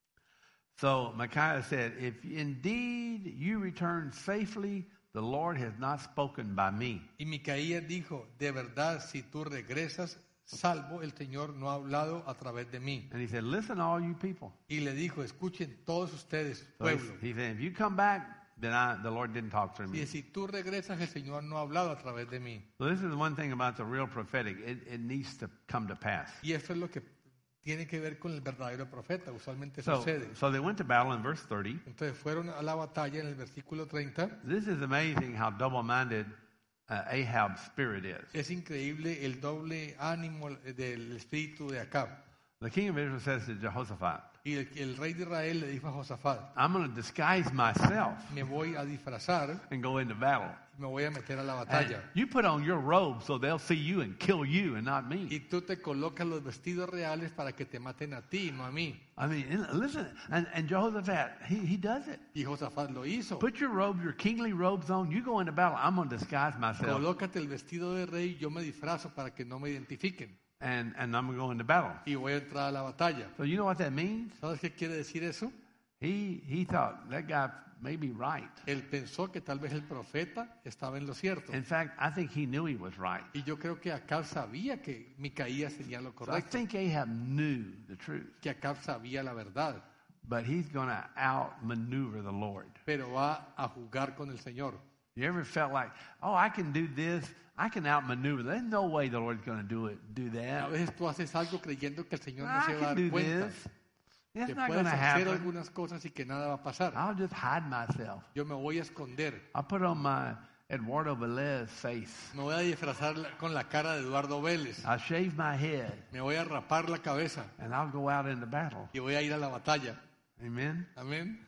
So Micaiah said, if indeed you return safely, the Lord has not spoken by me. Y Micaías dijo, de verdad, si tú regresas salvo, el Señor no ha hablado a través de mí. And he said, listen, all you people. Y le dijo, escuchen todos ustedes, So pueblo. he said, if you come back, then the Lord didn't talk through Y me. si tú regresas, el Señor no ha hablado a través de mí. So this is one thing about the real prophetic. It needs to come to pass. Y esto es lo que tiene que ver con el verdadero profeta. Usualmente So sucede. they went to battle in verse 30. Entonces fueron a la batalla en el versículo 30. This is amazing how double-minded Ahab's spirit is. Es increíble el doble ánimo del espíritu de Acab. The king of Israel says to Jehoshaphat, Y el rey de Israel le dijo a Josafat, I'm going to disguise myself me voy a disfrazar, and go into battle. me voy a meter a la And batalla. you put on your robe so they'll see you and kill you and not me. Y tú te colocas los vestidos reales para que te maten a ti, no a mí. I mean, listen, and Jehoshaphat, he does it. Y Josafat lo hizo. Put your robe, your kingly robes on. You go into battle. I'm going to disguise myself, Colócate el vestido de rey, yo me disfrazo para que no me identifiquen. and I'm going to go into battle. Y voy a entrar a la batalla. So you know what that means? ¿Sabes qué quiere decir eso? He thought that guy may be right. Él pensó que tal vez el profeta estaba en lo cierto. In fact, I think he knew he was right. Y yo creo que Acab sabía que Micaías tenía lo So I correcto, think Ahab knew the truth, que Acab sabía la verdad, but he's going to outmaneuver the Lord. pero va a jugar con el Señor. You ever felt like, oh, I can do this, I can outmaneuver. There's no way the Lord's going to do A that. veces tú haces algo creyendo que el Señor no I se va a can dar do cuenta, this. It's que not going puedes to hacer happen. algunas cosas y que nada va a pasar. I'll just hide myself. Yo me voy a esconder, I'll put on my Eduardo Velez face. me voy a disfrazar con la cara de Eduardo Vélez, I'll shave my head, me voy a rapar la cabeza and I'll go out into battle. y voy a ir a la batalla. Amen? Amén.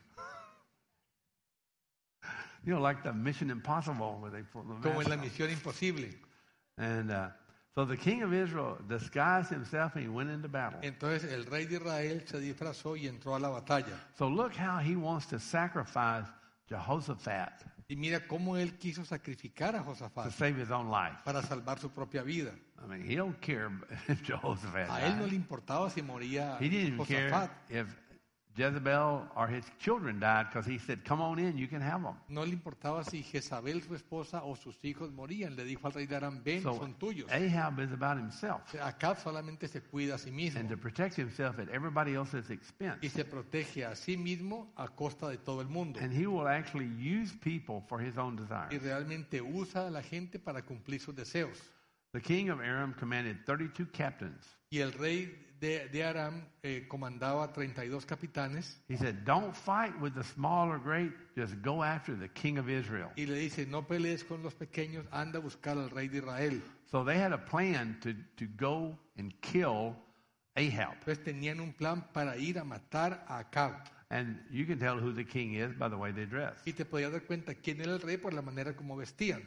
You know, like the Mission Impossible where they pull the Como en la mask off. misión imposible. And so the king of Israel disguised himself and he went into battle. Entonces el rey de Israel se disfrazó y entró a la batalla. So look how he wants to sacrifice Jehoshaphat Y mira cómo él quiso sacrificar a to Josafat save his own life. para salvar su propia vida. I mean, he don't care if Jehoshaphat A él no died. le importaba si moría He didn't even care Josafat. if Jezebel or his children died because he said, come on in, you can have them. No le importaba si Jezabel, su esposa, o sus hijos morían. Le dijo al rey de Aram, ven, So son tuyos. Ahab is about himself Acab solamente se cuida a sí mismo and to protect himself at everybody else's expense. y se protege a sí mismo a costa de todo el mundo. And he will actually use people for his own Y desires. realmente usa a la gente para cumplir sus deseos. The king of Aram commanded 32 captains. Y el rey de Aram comandaba 32 capitanes He said, don't fight with the small or great, just go after the king of Israel. y le dice, no pelees con los pequeños, anda a buscar al rey de Israel. So they had a plan to go and kill Ahab. Entonces tenían un plan para ir a matar a Acab. And you can tell who the king is by the way they dress. Y te podías dar cuenta quién era el rey por la manera como vestían.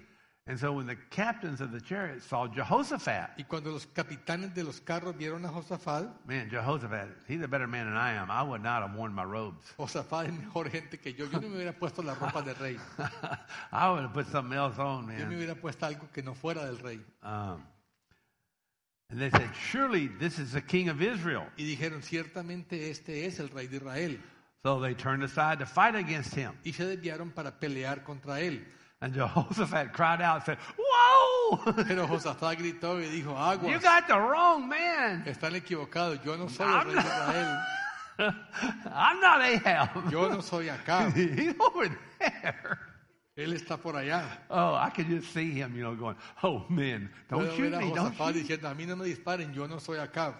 And so when the captains of the chariots saw Jehoshaphat, Y cuando los capitanes de los carros vieron a Josafat, man, Jehoshaphat, he's a better man than I am. I would not have worn my robes. Josafat es mejor gente que yo no me hubiera puesto la ropa del rey. I would have put something else on, Yo me man. hubiera puesto algo que no fuera del rey. And they said, surely this is the king of Israel. Y dijeron, ciertamente este es el rey de Israel. So they turned aside to fight against him. Y se desviaron para pelear contra él. And Jehoshaphat cried out and said, whoa! Pero Josafat gritó y dijo, You aguas, got the wrong man. están equivocados, yo no soy el rey de Israel, I'm not Ahab. yo no soy Acab, He's over there. él está por allá. Oh, I could just see him, going, oh, man, don't Puedo shoot ver a me, don't Josafat shoot me. diciendo, a mí no me disparen, yo no soy Acab.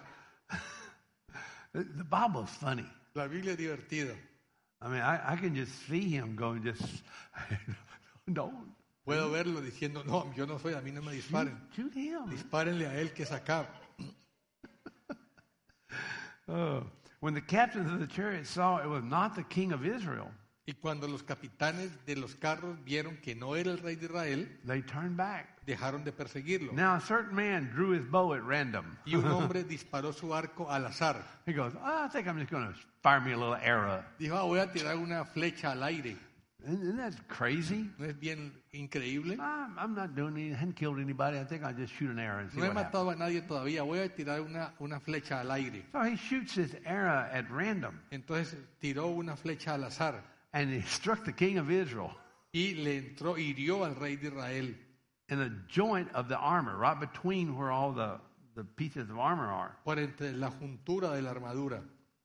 The Bible's funny. La Biblia es divertida. I mean, I can just see him going, just, don't Puedo verlo diciendo, no, yo no soy, a mí no me disparen. shoot him. Dispárenle a él que es Acab. Oh. When the captains of the chariots saw it was not the king of Israel, Y cuando los capitanes de los carros vieron que no era el rey de Israel, they turned back. dejaron de perseguirlo. Now a certain man drew his bow at random. Y un hombre disparó su arco al azar. He goes, I think I'm just going to fire me a little arrow. Dijo, voy a tirar una flecha al aire. Isn't that crazy? ¿No es bien increíble? I'm not doing anything. I haven't killed anybody. I think I'll just shoot an arrow and see No he what happens. matado a nadie todavía, voy a tirar una flecha al aire. So he shoots his arrow at random, Entonces tiró una flecha al azar and he struck the king of Israel y le entró, hirió al rey de Israel in the joint of the armor, right between where all the pieces of armor are. por entre la juntura de la armadura.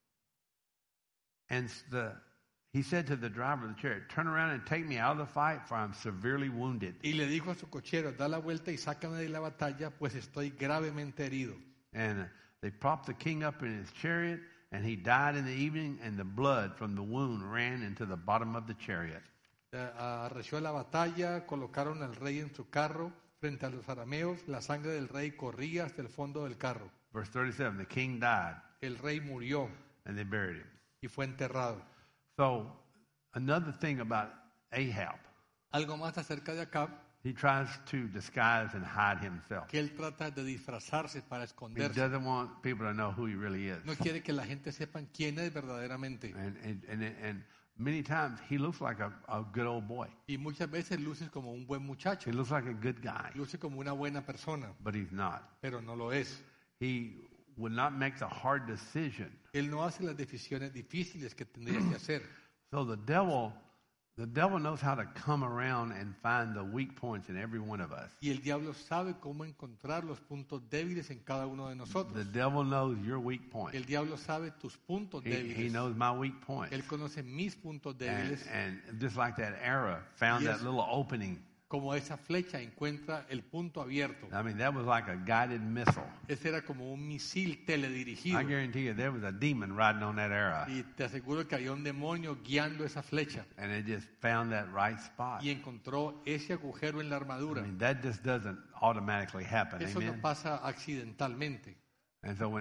And he said to the driver of the chariot, turn around and take me out of the fight, for I'm severely wounded. Y le dijo a su cochero, da la vuelta y sácame de la batalla, pues estoy gravemente herido. And they propped the king up in his chariot, and he died in the evening, and the blood from the wound ran into the bottom of the chariot. Arreció la batalla, colocaron al rey en su carro frente a los arameos, la sangre del rey corría hasta el fondo del carro. Verse 37, the king died, El rey murió and they buried him. y fue enterrado. So another thing about Ahab, Algo más acerca de Acab, he tries to disguise and hide himself. que él trata de disfrazarse para He esconderse. doesn't want people to know who he really is. No quiere que la gente sepan quién es verdaderamente. And many times he looks like a good old boy. Y muchas veces luce como un buen muchacho, He looks like a good guy, luce como una buena persona, but he's not. pero no lo es. He would not make the hard decision. Él no hace las decisiones difíciles que tendría que hacer. So the devil knows how to come around and find the weak points in every one of us. Y el diablo sabe cómo encontrar los puntos débiles en cada uno de The nosotros. devil knows your weak point. El diablo sabe tus puntos He débiles. knows my weak point. Él conoce mis puntos And, débiles. and just like that arrow found Yes. that little opening. Como esa flecha encuentra el punto abierto. I mean, that was like a guided missile. Ese era como un misil I teledirigido. guarantee you there was a demon riding on that arrow. Y te aseguro que había un demonio guiando esa flecha. And it just found that right spot. Y encontró ese agujero en la I armadura. mean, that just doesn't automatically happen. Eso no Amen. pasa accidentalmente. And so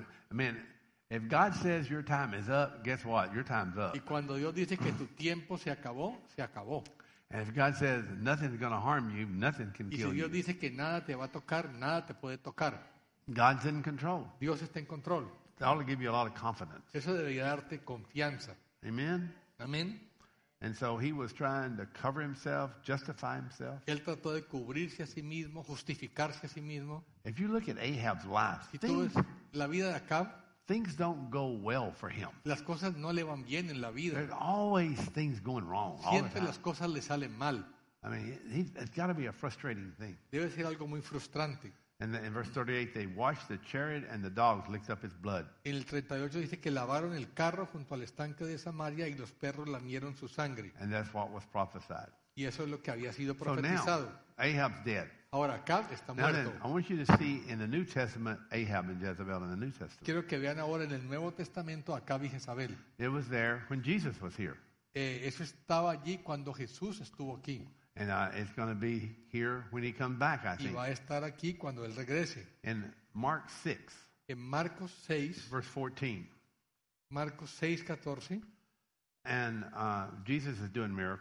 if God says your time is up, guess what? Your time's up. Y cuando Dios dice que tu tiempo se acabó, se acabó. And if God says nothing's going to harm you, nothing can Y si kill Dios you. dice que nada te va a tocar, nada te puede tocar. God's in control. Dios está en control. That ought to give you a lot of confidence. Eso debería darte confianza. Amen. Amén. And so he was trying to cover himself, justify himself. Él trató de cubrirse a sí mismo, justificarse a sí mismo. If you look at Ahab's life, Si tú ves things, la vida de Acab, things don't go well for him. las cosas no le van bien en la vida. There's always things going wrong all the Siempre time. las cosas le salen mal. I mean, it's got to be a frustrating thing. Debe ser algo muy frustrante. And in verse 38, they washed the chariot and the dogs licked up his blood. En el 38 dice que lavaron el carro junto al estanque de Samaria y los perros lamieron su sangre. And that's what was prophesied. Y eso es lo que había sido So now, profetizado. Ahab's dead. Ahora Acab está Now then, muerto. I want you to see in the New Testament, Ahab and Jezebel in the New Testament. Quiero que vean ahora en el Nuevo Testamento a Acab y Jezabel. It was there when Jesus was here. Eso estaba allí cuando Jesús estuvo aquí. And it's going to be here when he comes back, I Y think. va a estar aquí cuando Él regrese. In Mark 6, En Marcos 6, verse 14. Marcos 6, 14, And Jesus is doing miracles.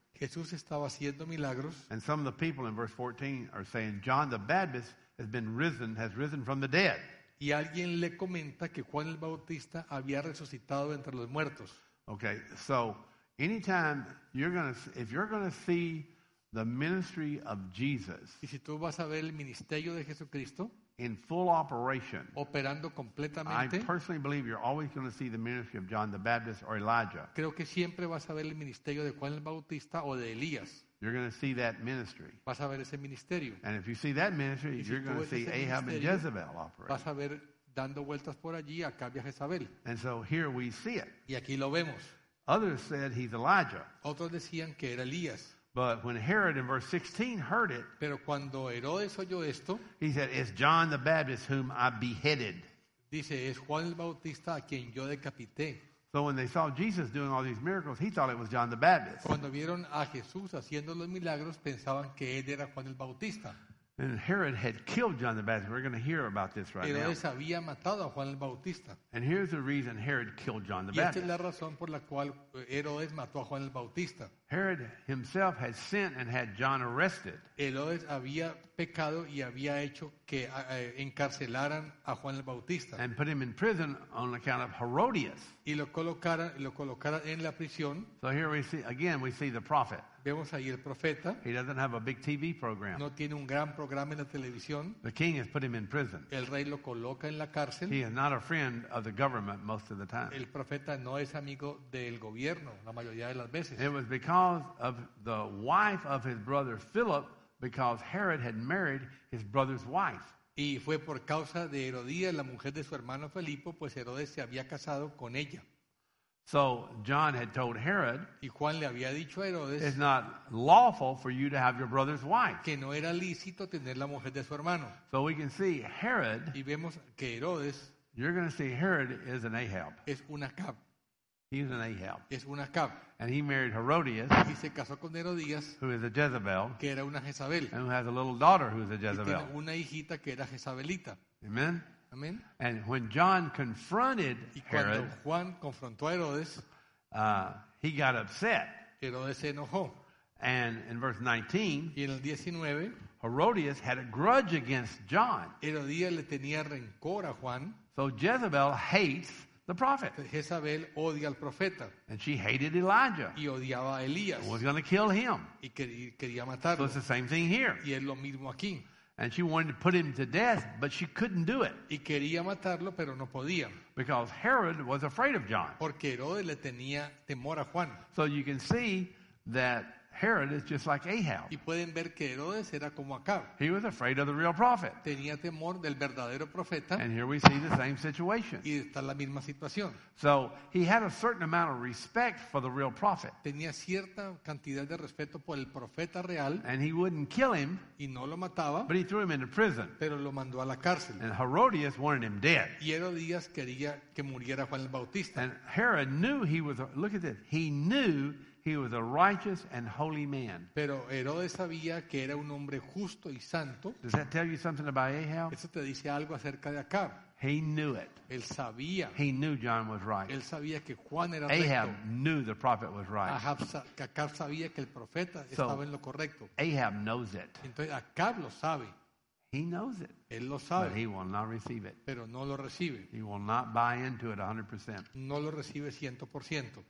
Jesús estaba haciendo milagros And some of the people in verse 14 are saying, John the Baptist has risen from the dead. y alguien le comenta que Juan el Bautista había resucitado entre los muertos. Okay, so anytime if you're going to see the ministry of Jesus Y si tú vas a ver el ministerio de Jesucristo in full operation, operando I completamente, personally believe you're always going to see the ministry of John the Baptist or Elijah. creo que siempre vas a ver el ministerio de Juan el Bautista o de Elías. You're going to see that ministry. Vas a ver ese ministerio. And if you see that ministry, Y si you're tú going to ves see ese Ahab and ministerio, Jezebel operate. Vas a ver dando vueltas por allí a Acab y a Jezabel. And so here we see it. Y aquí lo vemos. Others said he's Elijah. Otros decían que era Elías. But when Herod in verse 16 heard it, Pero cuando Herodes oyó esto, he said, it's John the Baptist whom I beheaded. dice, es Juan el Bautista a quien yo decapité. So when they saw Jesus doing all these miracles, he thought it was John the Baptist. Cuando vieron a Jesús haciendo los milagros, pensaban que él era Juan el Bautista. And Herod had killed John the Baptist. We're going to hear about this right now. Herodes había matado a Juan el Bautista. And here's the reason Herod killed John the Y esta es Baptist. la razón por la cual Herodes mató a Juan el Bautista. Herod himself had sent and had John arrested. Herodes había pecado y había hecho que encarcelaran a Juan el Bautista. And put him in prison on account of Herodias. Y lo colocaran en la prisión. So here we see the prophet. Vemos ahí el profeta. He doesn't have a big TV program. No tiene un gran programa en la televisión. The king has put him in prison. El rey lo coloca en la cárcel. He is not a friend of the government most of the time. El profeta no es amigo del gobierno la mayoría de las veces. It was because of the wife of his brother Philip, because Herod had married his brother's wife. Y fue por causa de Herodías, la mujer de su hermano Felipo, pues Herodes se había casado con ella. So John had told Herod, Y Juan le había dicho a Herodes it's not lawful for you to have your brother's wife. que no era lícito tener la mujer de su hermano. So we can see Herod, Y vemos que Herodes you're going to see Herod is an Ahab. es un Acab. He's an Ahab. Es un Acab. And he married Herodias, Y se casó con Herodías, who is a Jezebel, que era una Jezabel. and who has a little daughter who's a Y tiene Jezebel. una hijita que era Jezabelita. Amen? Amén. And when John confronted Y cuando Herod, Juan confrontó a Herodes, he got upset. Herodes se enojó. And in verse 19, Y en el 19, Herodias had a grudge against John. Herodías le tenía rencor a Juan. So Jezebel hates the prophet. Jezabel odia al profeta And she hated Elijah. y odiaba a Elías Was going to kill him. y quería So matarlo. it's the same thing here. Y es lo mismo aquí. And she wanted to put him to death, but she couldn't do it Y quería matarlo, pero no podía. because Herod was afraid of John. Porque Herodes le tenía temor a Juan. So you can see that Herod is just like Ahab. Y pueden ver que Herodes era como Acab. He was afraid of the real prophet. Tenía temor del verdadero profeta And here we see the same situation. y está en la misma situación. So he had a certain amount of respect for the real prophet. Tenía cierta cantidad de respeto por el profeta real And he wouldn't kill him, y no lo mataba, but he threw him into prison. pero lo mandó a la cárcel. And Herodias wanted him dead. Y Herodías quería que muriera Juan el Bautista. And Herod knew look at this, he knew he was a righteous and holy man. Pero Herodes sabía que era un hombre justo y santo. Does that tell you something about Ahab? Eso te dice algo acerca de Acab. He knew it. Él sabía. He knew John was right. Él sabía que Juan era Ahab recto. knew the prophet was right. Acab sabía que el profeta So- estaba en lo correcto. Ahab knows it. Entonces Acab lo sabe. He knows it. Él lo But sabe, he will not receive it. pero no lo recibe. He will not buy into it 100%. No lo recibe 100%.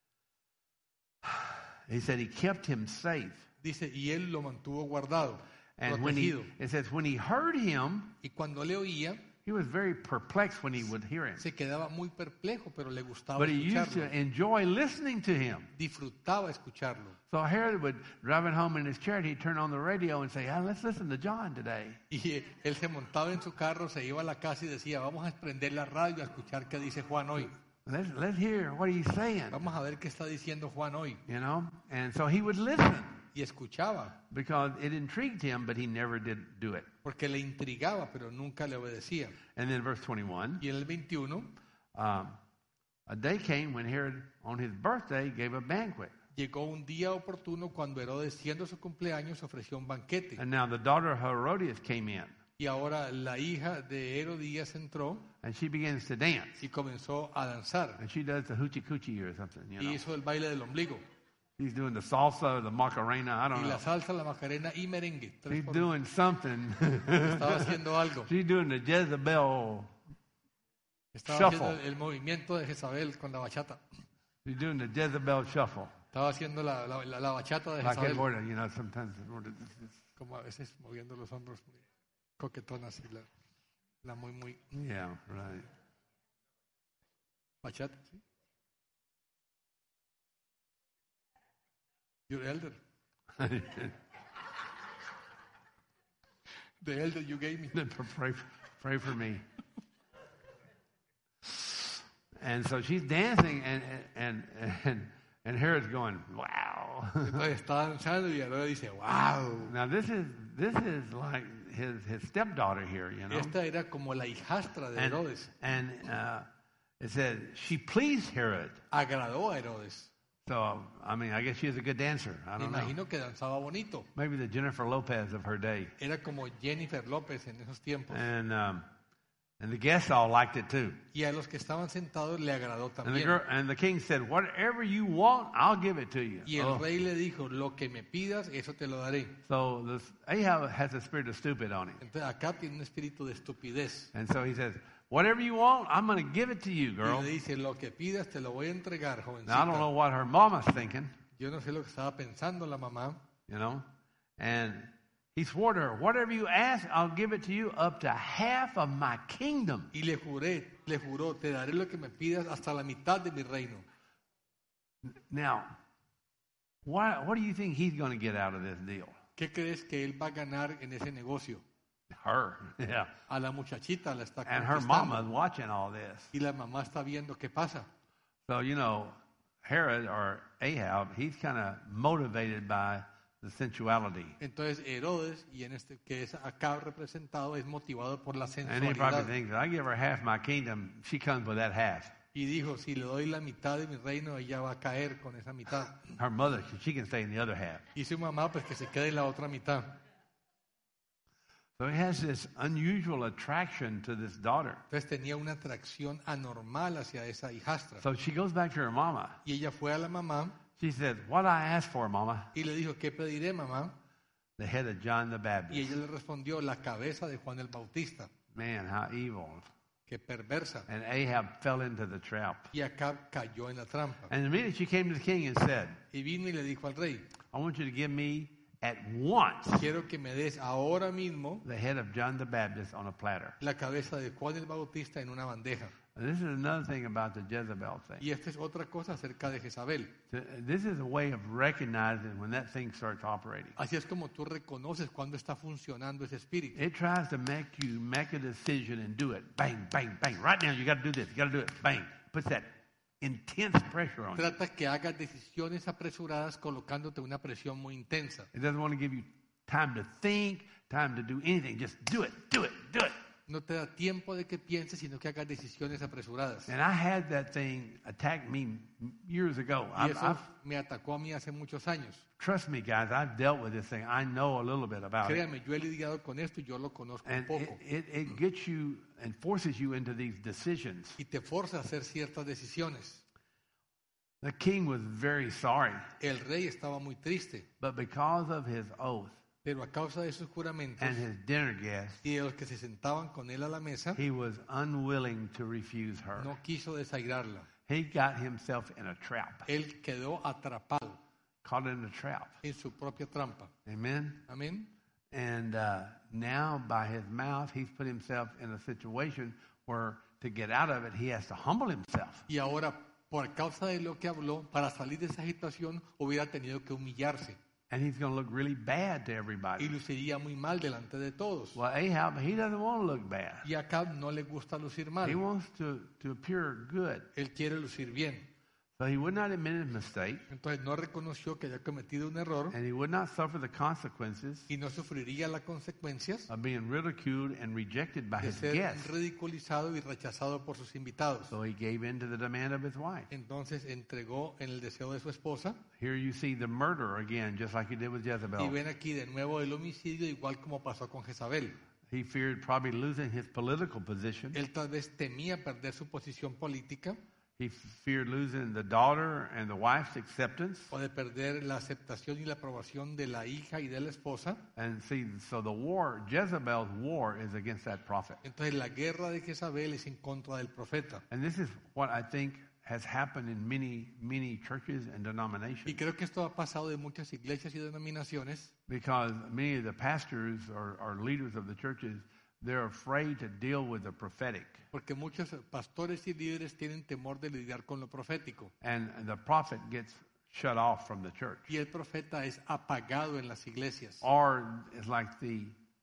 He said he kept him safe. Dice, y él lo mantuvo guardado, And protegido. it says when he heard him, Y cuando le oía, he was very perplexed when he would hear him. se quedaba muy perplejo, pero le gustaba But he used escucharlo. to enjoy listening to him. Disfrutaba escucharlo. So Herod would drive it home in his chariot, he'd turn on the radio and say, let's listen to John today. Y él se montaba en su carro, se iba a la casa y decía, vamos a prender la radio a escuchar qué dice Juan hoy. Let's hear what he's saying, Vamos a ver qué está diciendo Juan hoy. you know? And so he would listen Y escuchaba, because it intrigued him, but he never did do it. porque le intrigaba, pero nunca le obedecía. And then verse 21, Y en el 21, a day came when Herod, on his birthday, gave a banquet. llegó un día oportuno cuando Herodes, siendo su cumpleaños, ofreció un banquete. And now the daughter of Herodias came in, Y ahora la hija de Herodías entró and she begins to dance. y comenzó a danzar. And she does the hoochie coochie or something, you Y know. hizo el baile del ombligo. He's doing the salsa or the macarena. I Y don't la know. salsa, la macarena y merengue. He's 3 por 1. doing something. Estaba haciendo algo. She's doing the Jezebel. Estaba Shuffle. haciendo el movimiento de Jezabel con la bachata. She's doing the Jezebel shuffle. Estaba haciendo la bachata de Like Jezabel. Eduardo, you know, sometimes. Como a veces moviendo los hombros muy coquetonas y la muy Yeah, right. bachata, ¿sí? Your elder. The elder you gave me. pray for me. And so she's dancing, and Herod's going, wow. Entonces está danzando y ahora dice, wow. Now this is like his stepdaughter here, you know. Esta era como la hijastra de Herodes. And it said she pleased Herod. Agradó a Herodes. So I mean, I guess she was a good dancer. I Me don't know. imagino que danzaba bonito. Maybe the Jennifer Lopez of her day. Era como Jennifer López en esos tiempos. And the guests all liked it too. Y a los que estaban sentados le agradó And también. the king said, "Whatever you want, I'll give it to you." Y el rey le dijo, lo que me pidas, eso te lo daré. So Ahab has a spirit of stupid on him. Entonces acá tiene un espíritu de estupidez. And so he says, "Whatever you want, I'm going to give it to you, Y girl." le dice, lo que pidas te lo voy a entregar, Now I don't know jovencita. what her mama's thinking, Yo no sé lo que estaba pensando la mamá. you know. And he swore to her, "Whatever you ask, I'll give it to you, up to half of my kingdom." Y le juró, te daré lo que me pidas hasta la mitad de mi reino. Now, what do you think he's going to get out of this deal? ¿Qué crees que él va a ganar en ese negocio? Her, yeah. A la muchachita la está And her conquistando. mama's watching all this. Y la mamá está viendo qué pasa. So, you know, Herod or Ahab, he's kind of motivated by the sensuality. Entonces Herodes, y en este que es acá representado, es motivado por la And he probably sensualidad. thinks, I give her half my kingdom, she comes with that half. Y dijo, si le doy la mitad de mi reino, ella va a caer con esa mitad. Her mother, she can stay in the other half. Y su mamá, pues que se quede en la otra mitad. So he has this unusual attraction to this daughter. Entonces tenía una atracción anormal hacia esa hijastra. So she goes back to her mama. Y ella fue a la mamá She said, "What I asked for, mama?" y le dijo, ¿qué pediré, mamá? The head of John the Y Baptist. ella le respondió, la cabeza de Juan el Bautista. Man, how evil. Qué perversa. And Ahab fell into the trap. Y Acab cayó en la trampa. And immediately she came to the king and said, Y vino y le dijo al rey, "I want you to give me at once quiero que me des ahora mismo the head of John the Baptist on a platter." la cabeza de Juan el Bautista en una bandeja. And this is another thing about the Jezebel thing. Y esta es otra cosa acerca de Jezabel. This is a way of recognizing when that thing starts operating. Así es como tú reconoces cuando está funcionando ese espíritu. It tries to make you make a decision and do it. Bang, bang, bang. Right now, you got to do this. You got to do it. Bang. Puts that intense pressure on you. Trata que hagas decisiones apresuradas colocándote una presión muy intensa. It doesn't want to give you time to think, time to do anything. Just do it, do it, do it. No te da tiempo de que pienses, sino que hagas decisiones apresuradas. And I had that thing attack me years ago. Y eso me atacó a mí hace muchos años. Trust me, guys, I've dealt with this thing. I know a little bit about it. Créame, yo he lidiado con esto y yo lo conozco un And poco. it gets you and forces you into these decisions. Y te forza a hacer ciertas decisiones. The king was very sorry, El rey estaba muy triste, but because of his oath pero a causa de sus juramentos and his dinner guests, y de los que se sentaban con él a la mesa, he was unwilling to refuse her. no quiso desairarla. He got himself in a trap, Él quedó atrapado caught in a trap. en su propia trampa. Amen? Amén. And now, by his mouth, he's put himself in a situation where to get out of it, he has to humble himself. Y ahora, por causa de lo que habló, para salir de esa situación, hubiera tenido que humillarse. And he's going to look really bad to Y everybody. luciría muy mal delante de todos. Well, Ahab, he doesn't want to look bad. Y a Acab no le gusta lucir He mal. wants to appear good. Él quiere lucir bien. So he would not admit his mistake, Entonces no reconoció que había cometido un error and he would not suffer the consequences y no sufriría las consecuencias of being ridiculed and rejected by de his ser guests. ridiculizado y rechazado por sus invitados. So he gave in to the demand of his wife. Entonces entregó en el deseo de su esposa. Here you see the murder again, just like he did with Y Jezebel. ven aquí de nuevo el homicidio, igual como pasó con Jezabel. He feared probably losing his political position. Él tal vez temía perder su posición política. He feared losing the daughter and the wife's acceptance. o de perder la aceptación y la aprobación de la hija y de la esposa. And see, so the war, Jezebel's war, is against that prophet. Entonces la guerra de Jezabel es en contra del profeta. And this is what I think has happened in many churches and Y denominations. creo que esto ha pasado de muchas iglesias y denominaciones Because many of the pastors or leaders of the churches, they're afraid to deal with the prophetic. porque muchos pastores y líderes tienen temor de lidiar con lo profético. And the prophet gets shut off from the church. Y el profeta es apagado en las iglesias. Or it's like the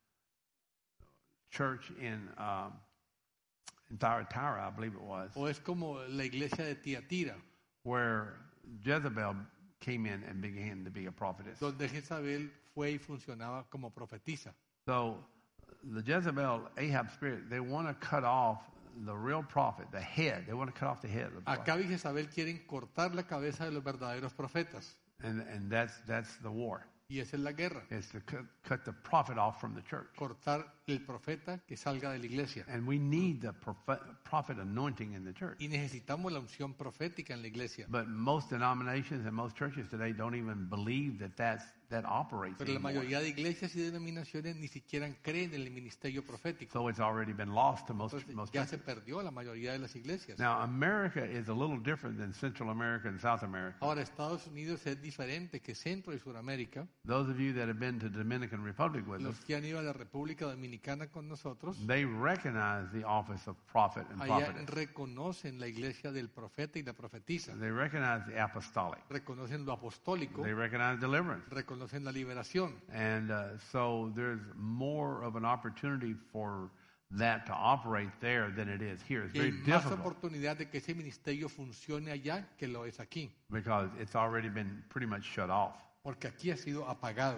church in Thyatira, I believe it was, O es como la iglesia de Tiatira, where Jezebel came in and began to be a prophetess. donde Jezabel fue y funcionaba como profetisa. So the Jezebel, Ahab spirit, they want to cut off the real prophet, the head. They want to cut off the head of the prophet. Acab y Jezabel quieren cortar la cabeza de los verdaderos profetas. And that's the war. Y esa es la guerra. It's to cut the prophet off from the church. Cortar el profeta que salga de la iglesia. And we need the prophet anointing in the church. Y necesitamos la unción profética en la iglesia. But most denominations and most churches today don't even believe that operates Pero la anymore. mayoría de iglesias y denominaciones ni siquiera creen en el ministerio profético. So it's already been lost to most Entonces ya churches. se perdió la mayoría de las iglesias. Now, America is a little different than Central America and South America. Ahora, Estados Unidos es diferente que Centro y Suramérica. Those of you that have been to Dominican Republic with us, Los que han ido a la República Dominicana con nosotros, they recognize the office of prophet and allá prophetess. reconocen la iglesia del profeta y la profetisa. They recognize the apostolic. Reconocen lo apostólico, They recognize deliverance. reconocen la liberación. And so there's more of an opportunity for that to operate there than it is here. It's Y hay very más difficult oportunidad de que ese ministerio funcione allá que lo es aquí, because it's already been pretty much shut off. porque aquí ha sido apagado.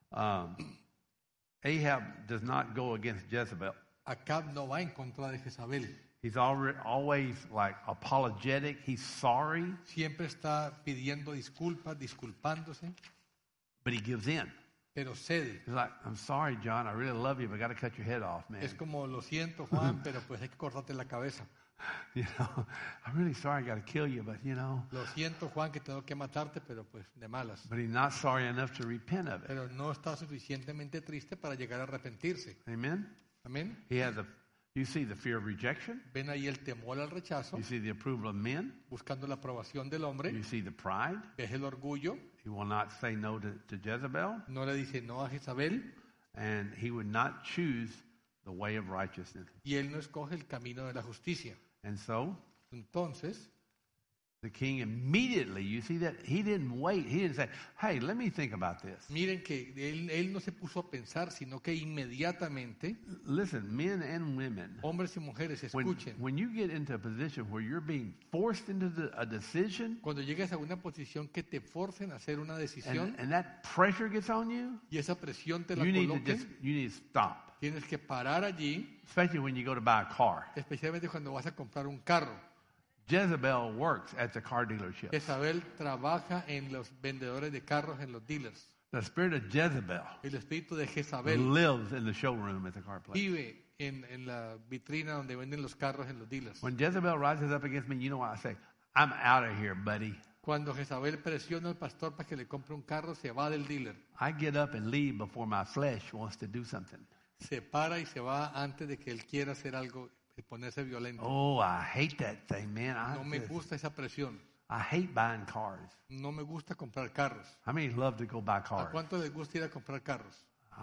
Ahab does not go against Jezebel. Acab no va en contra de Jezabel. He's always like apologetic. He's sorry, Siempre está pidiendo disculpas, disculpándose, but he gives in. pero cede. He's like, I'm sorry, John. I really love you, but I got to cut your head off, man. Es como, lo siento, Juan, pero pues hay que cortarte la cabeza. You know, I'm really sorry I got to kill you, but you know. Lo siento, Juan, que tengo que matarte, pero pues de malas. But he's not sorry enough to repent of it. Pero no está suficientemente triste para llegar a arrepentirse. Amen? Amén. He has you see the fear of rejection. Ven ahí el temor al rechazo, You see the approval of men. buscando la aprobación del hombre. You see the pride. Ves el orgullo. He will not say no to Jezebel. No le dice no a Jezabel. And he would not choose the way of righteousness. Y él no escoge el camino de la justicia. And so Entonces, the king immediately, you see that? He didn't wait. He didn't say, hey, let me think about this. miren que él no se puso a pensar, sino que inmediatamente, Listen, men and women, hombres y mujeres, escuchen. when you get into a position where you're being forced into a decision Cuando llegues a una posición que te forcen a hacer una decisión and that pressure gets on you, y esa presión te la you need coloquen, to stop, tienes que parar allí, especially when you go to buy a car. especialmente cuando vas a comprar un carro. Jezebel works at the car dealership. Jezabel trabaja en los vendedores de carros, en los dealers. The spirit of Jezebel El espíritu de Jezabel lives in the showroom at the car place. vive en la vitrina donde venden los carros en los dealers. When Jezebel rises up against me, you know what I say? I'm out of here, buddy. Cuando Jezabel presiona al pastor para que le compre un carro, se va del dealer. I get up and leave before my flesh wants to do something. Se para y se va antes de que él quiera hacer algo, de ponerse violento. Oh, I hate that thing, man. No me gusta esa presión. I hate buying cars. No me gusta comprar carros. How many love to go buy ¿A cars? cuánto les gusta ir a comprar carros?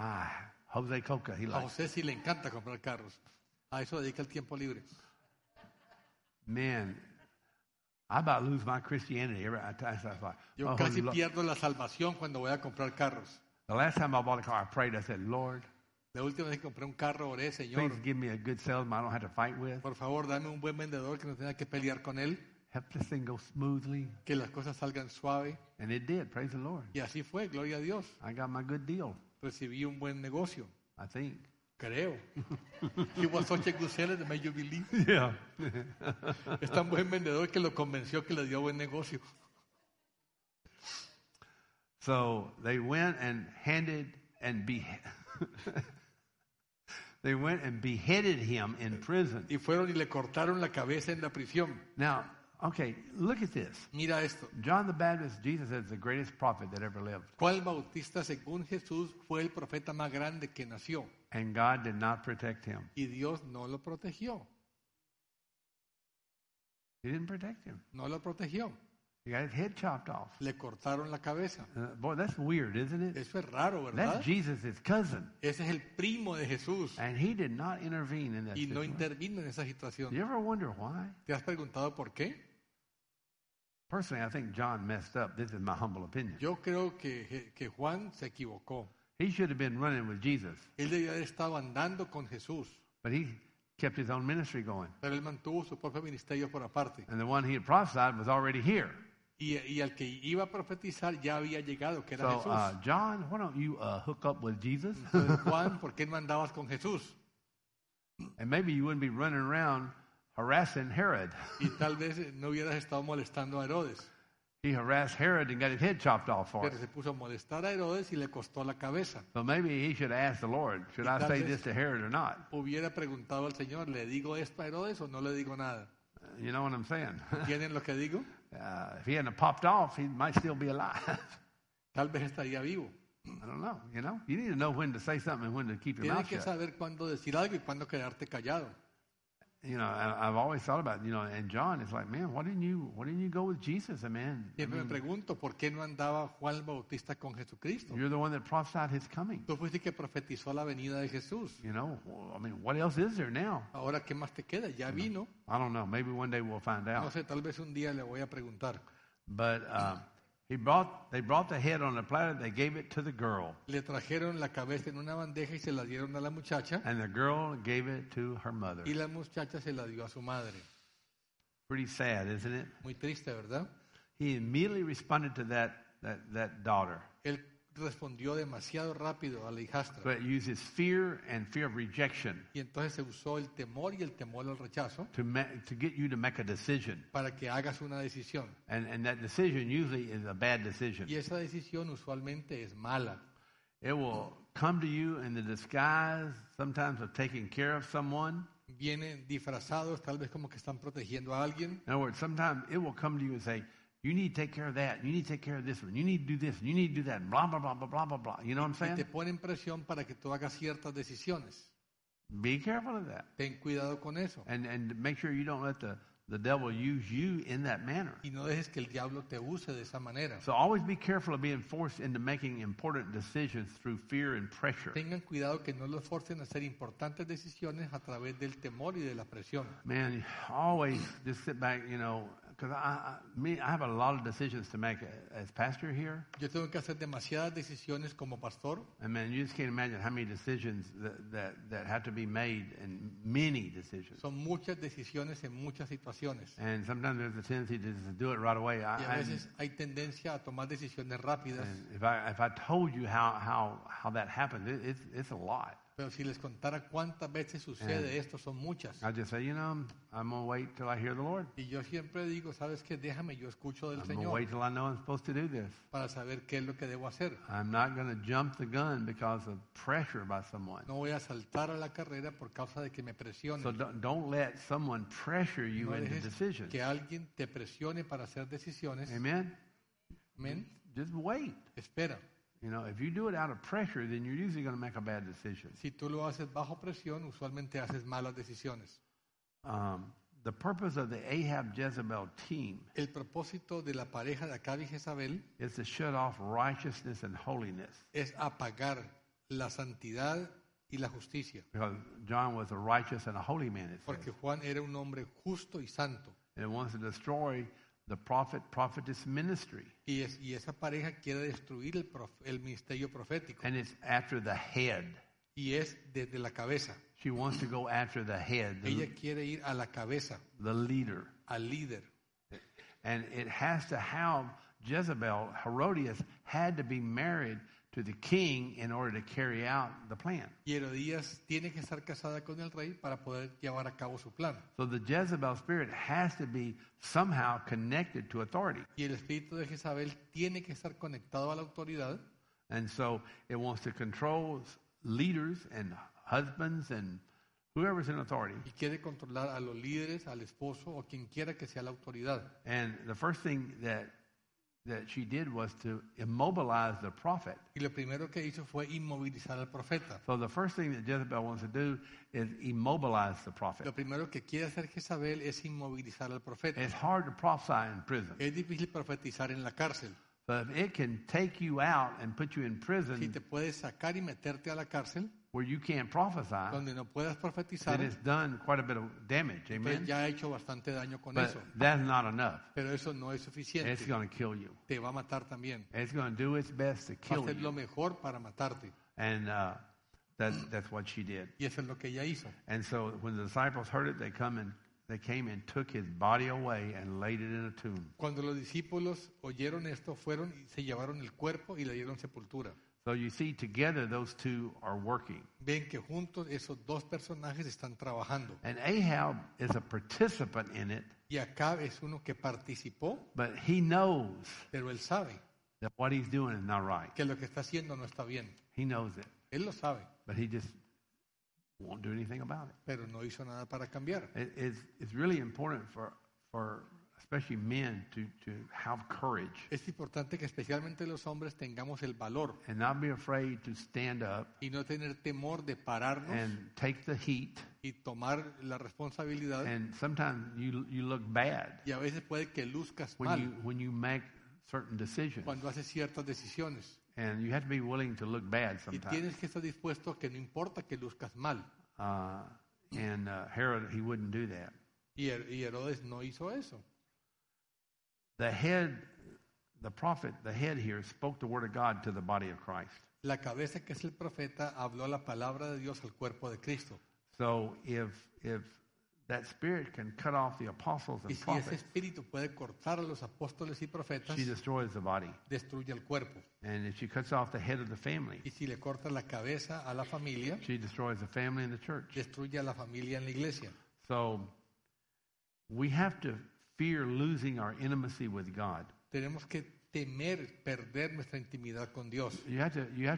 Jose Coca, he A likes. José sí le encanta comprar carros. A eso dedica el tiempo libre. Man, I about lose my Christianity every time. I like, Yo oh, casi Lord. pierdo la salvación cuando voy a comprar carros. The last time I bought a car, I prayed. I said, Lord, La última vez que compré un carro, oré, please Señor, give me a good salesman I don't have to fight with. por favor, dame un buen vendedor que no tenga que pelear con él, Help this thing go smoothly. que las cosas salgan suave. And it did, praise the Lord. Y así fue, gloria a Dios. I got my good deal, Recibí un buen negocio, I think. creo. He was such a good seller that made you believe. Yeah. Es tan buen vendedor que lo convenció que le dio buen negocio. So they went and they went and beheaded him in prison. Y fueron y le cortaron la cabeza en la prisión. Now, Okay, look at this. Mira esto. John the Baptist, Jesus said, is the greatest prophet that ever lived. Juan Bautista, según Jesús, fue el profeta más grande que nació. And God did not protect him. Y Dios no lo protegió. He didn't protect him. No lo protegió. He got his head chopped off. Le cortaron la cabeza. Boy, that's weird, isn't it? Eso es raro, ¿verdad? That's Jesus' cousin. Ese es el primo de Jesús. And he did not intervene in that Y no situation. intervino en esa situación. You ever wonder why? ¿Te has preguntado por qué? Personally, I think John messed up. This is my humble opinion. Yo creo que Juan se equivocó. He should have been running with Jesus, Él debía haber estado andando con Jesús, but he kept his own ministry going. pero él mantuvo su propio ministerio por aparte. And the one he had prophesied was already here. Y al que iba a profetizar ya había llegado, que era So, Jesús. John, why don't you hook up with Jesus? Entonces, Juan, ¿por qué no andabas con Jesús? And maybe you wouldn't be running around harassing Herod. Y tal vez no hubieras estado molestando a Herodes. He harassed Herod and got his head chopped off for it. Pero se puso a molestar a Herodes y le costó la cabeza. So maybe he should have asked the Lord, should I say this to Herod or not? Hubiera preguntado al Señor, ¿le digo esto a Herodes o no le digo nada? You know what I'm saying? ¿Tienen lo que digo? If he hadn't popped off, he might still be alive. Tal vez estaría vivo. I don't know, you know? You need to know when to say something and when to keep your Tienes mouth que shut. saber cuándo decir algo y cuándo quedarte callado. You know, I've always thought about, you know, and John, it's like, man, why didn't you go with Jesus? Man, Siempre me pregunto, ¿por qué no andaba Juan el Bautista con Jesucristo? you're the one that prophesied his coming. Tú fuiste que profetizó la venida de Jesús. You know, I mean, what else is there now? Ahora, ¿qué más te queda? Ya vino. I don't know. Maybe one day we'll find No out. sé, tal vez un día le voy a preguntar. But they brought the head on a platter. They gave it to the girl, Le trajeron la cabeza en una bandeja y se la dieron a la muchacha. and the girl gave it to her mother. Y la muchacha se la dio a su madre. Pretty sad, isn't it? Muy triste, ¿verdad? He immediately responded to that daughter. Él respondió demasiado rápido a la hijastra. But it uses fear and fear of rejection Y entonces se usó el temor y el temor al rechazo to get you to make a decision. para que hagas una decisión. And that decision usually is a bad decision. Y esa decisión usualmente es mala. It will come to you in the disguise sometimes of taking care of someone. Vienen disfrazados, tal vez como que están protegiendo a alguien. In other words, sometimes it will come to you and say, you need to take care of that. You need to take care of this one. You need to do this. You need to do that. Blah, blah, blah, blah, blah, blah, blah. You know what I'm Y te saying? ponen presión para que tú hagas ciertas decisiones. Be careful of that. Ten cuidado con eso. And make sure you don't let the devil use you in that manner. Y no dejes que el diablo te use de esa manera. So always be careful of being forced into making important decisions through fear and pressure. Tengan cuidado que no los forcen a hacer importantes decisiones a través del temor y de la presión. Man, always just sit back, you know, because I have a lot of decisions to make as pastor here. Yo tengo que hacer demasiadas decisiones como pastor. And man, you just can't imagine how many decisions that have to be made, and many decisions. Son muchas decisiones en muchas situaciones. And sometimes there's a tendency to just do it right away. Y a veces hay tendencia a tomar decisiones rápidas. And if I told you how that happens, it's a lot. Pero si les contara cuántas veces sucede esto, son muchas. I just say, you know, I'm going to wait till I hear the Lord. Y yo siempre digo, ¿sabes qué? Déjame, yo escucho del I'm going to Señor wait till I know I'm supposed to do this. para saber qué es lo que debo hacer. I'm not going to jump the gun because of pressure by someone. No voy a saltar a la carrera por causa de que me presionen. So don't let someone pressure you No into dejes decisions. que alguien te presione para hacer decisiones. Amen? Amén. Just wait. Espera. You know, if you do it out of pressure, then you're usually going to make a bad decision. Si tú lo haces bajo presión, usualmente haces malas decisiones. The purpose of the Ahab-Jezebel team El propósito de la pareja de Acab y Jezabel is to shut off righteousness and holiness. es apagar la santidad y la justicia. Because John was a righteous and a holy man, it says. Porque Juan era un hombre justo y santo. And it wants to destroy the prophetess ministry. Y esa pareja quiere destruir el ministerio profético. And it's after the head. Y es desde la cabeza. She wants to go after the head, Ella quiere ir a la cabeza, the leader. al líder. And it has to have Jezebel, Herodias, had to be married to the king in order to carry out the plan. Y Herodías tiene que estar casada con el rey para poder llevar a cabo su plan. So the Jezebel spirit has to be somehow connected to authority. Y el espíritu de Jezabel tiene que estar conectado a la autoridad. And so it wants to control leaders and husbands and whoever's in authority. y quiere controlar a los líderes, al esposo o quien quiera que sea la autoridad. And the first thing that she did was to immobilize the prophet. Y lo primero que hizo fue inmovilizar al profeta. So the first thing that Jezebel wants to do is immobilize the prophet. Lo primero que quiere hacer Jezabel es inmovilizar al profeta. It's hard to prophesy in prison. Es difícil profetizar en la cárcel. But if it can take you out and put you in Si prison te puedes sacar y meterte a la cárcel, where you can't prophesy, donde no puedas profetizar, then it's done quite a bit of damage. pues Amen? ya ha hecho bastante daño con But eso. that's not enough. Pero eso no es It's suficiente. going to kill you. Te va a matar también. It's going to do its best to Va a kill hacer lo you. mejor para matarte. And that's what she did. Y eso es lo que ella hizo. And so when the disciples heard it, they came and took his body away and laid it in a tomb. Cuando los discípulos oyeron esto, fueron y se llevaron el cuerpo y le dieron sepultura. So you see, together those two are working. Ven que juntos esos dos personajes están trabajando. And Ahab is a participant in it, Y Acab es uno que participó, but he knows pero él sabe that what he's doing is not right. que lo que está haciendo no está bien. He knows it, Él lo sabe, but he just won't do anything about it. pero no hizo nada para cambiar. It's really important for especially men to have courage Es importante que especialmente los hombres tengamos el valor and not be afraid to stand up y no tener temor de pararnos and take the heat. y tomar la responsabilidad. And sometimes you look bad Y a veces puede que luzcas mal when you make certain decisions, cuando haces ciertas decisiones. and you have to be willing to look bad Y sometimes. tienes que estar dispuesto a que no importa que luzcas mal. And Herod, he wouldn't do that. Y Herodes no hizo eso. The prophet, the head here, spoke the word of God to the body of Christ. La cabeza, que es el profeta, habló la palabra de Dios al cuerpo de Cristo. So if that spirit can cut off the apostles Y and si ese prophets, espíritu puede cortar a los apóstoles y profetas, she destroys the body. destruye el cuerpo. And if she cuts off the head of the family, Y si le corta la cabeza a la familia, she destroys the family and the church. destruye a la familia en la iglesia. So we have to fear losing our intimacy with God. Tenemos que temer perder nuestra intimidad con Dios. You have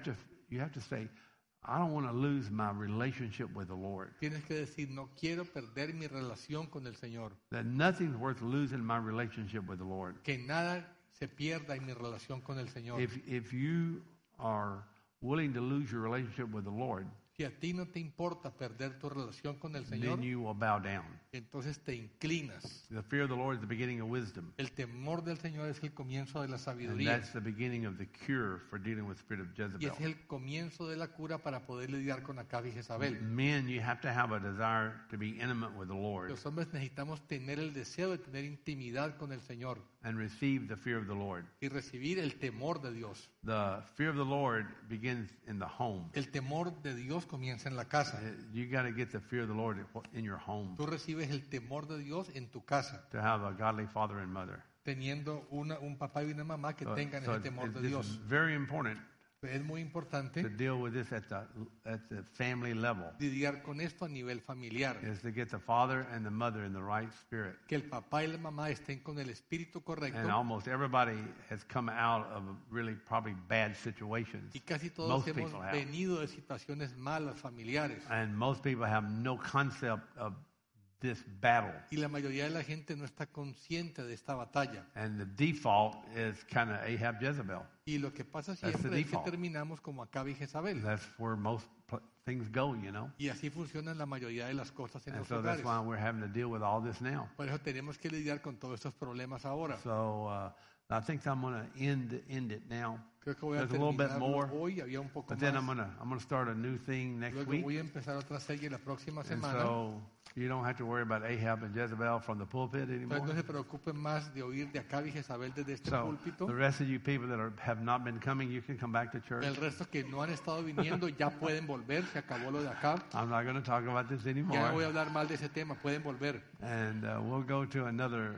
to say, I don't want to lose my relationship with the Lord. Tienes que decir, no quiero perder mi relación con el Señor. That nothing's worth losing my relationship with the Lord. Que nada se pierda en mi relación con el Señor. If you are willing to lose your relationship with the Lord, Si a ti no te importa perder tu relación con el Señor, then you will bow down. entonces te inclinas. The fear of the Lord is the beginning of wisdom. El temor del Señor es el comienzo de la And sabiduría. that's the beginning of the cure for dealing with the spirit of Y Jezebel. es el comienzo de la cura para poder lidiar con Acab y Jezabel. Men, you have to have a desire to be intimate with the Lord Los hombres necesitamos tener el deseo de tener intimidad con el Señor and receive the fear of the Lord. y recibir el temor de Dios. The fear of the Lord begins in the home. El temor de Dios comienza en la casa. You got to get the fear of the Lord in your home Tú recibes el temor de Dios en tu casa, to have a godly father and mother. teniendo un papá y una mamá que tengan ese temor de This is Dios. very important Es muy importante to deal with this at the family level. lidiar con esto a nivel familiar. Is to get the father and the mother in the right spirit. Que el papá y la mamá estén con el espíritu And correcto. almost everybody has come out of really probably bad situations. Y casi todos Most hemos people have. venido de situaciones malas, familiares. And most people have no concept of this battle. Y la mayoría de la gente no está consciente de esta batalla. And the default is kind of Ahab Jezebel. Y lo que pasa the siempre es que default. terminamos como Acab y Jezabel. That's where most things go, you know. Y así funcionan la mayoría de las cosas en And los so that's hogares. why we're having to deal with all this now. Por eso tenemos que lidiar con todos estos problemas ahora. So I think I'm going to end it now. Creo que voy a There's a little bit terminarlo more, hoy, había un poco but then I'm más. going to start a new thing next Luego week. voy a empezar otra serie la próxima And semana. so you don't have to worry about Ahab and Jezebel from the pulpit Entonces no anymore. se preocupen más de oír de Acab y Jezabel desde este So púlpito. the rest of you people that have not been coming, you can come back to church. El resto que no han estado viniendo ya pueden volver. Se acabó lo de Acab. I'm not going to talk about this Ya no voy a anymore. hablar mal de ese tema. Pueden volver. And we'll go to another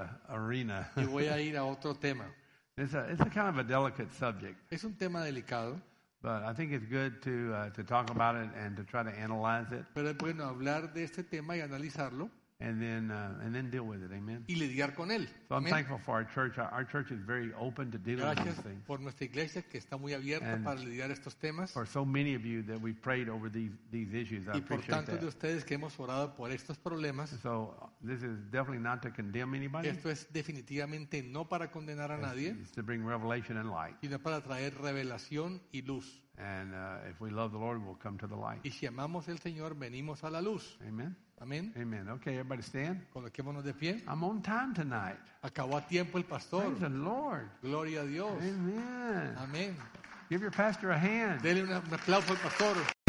arena. Y voy a ir a otro tema. It's a kind of a delicate subject, Es un tema delicado, but I think it's good to talk about it and to try to analyze it. pero es bueno hablar de este tema y analizarlo and then deal with it. Amen. y lidiar con él. So I'm Amén. thankful for our church. Our church is very open to dealing with Gracias these things. por nuestra iglesia que está muy abierta And para lidiar estos temas For so many of you that we prayed over these issues, I y por appreciate tantos de that. ustedes que hemos orado por estos problemas. So this is definitely not to condemn anybody. Esto es definitivamente no para condenar a nadie, It's to bring revelation and light. sino para traer revelación y luz. And if we love the Lord, we'll come to the light. Y si amamos al Señor, venimos a la luz. Amen. Amén. Amen. Okay, everybody stand. Coloquémonos de pie. I'm on time tonight. Acabó a tiempo el pastor. Praise the Lord. Gloria a Dios. Amen. Amén. Give your pastor a hand. Dele un aplauso al pastor.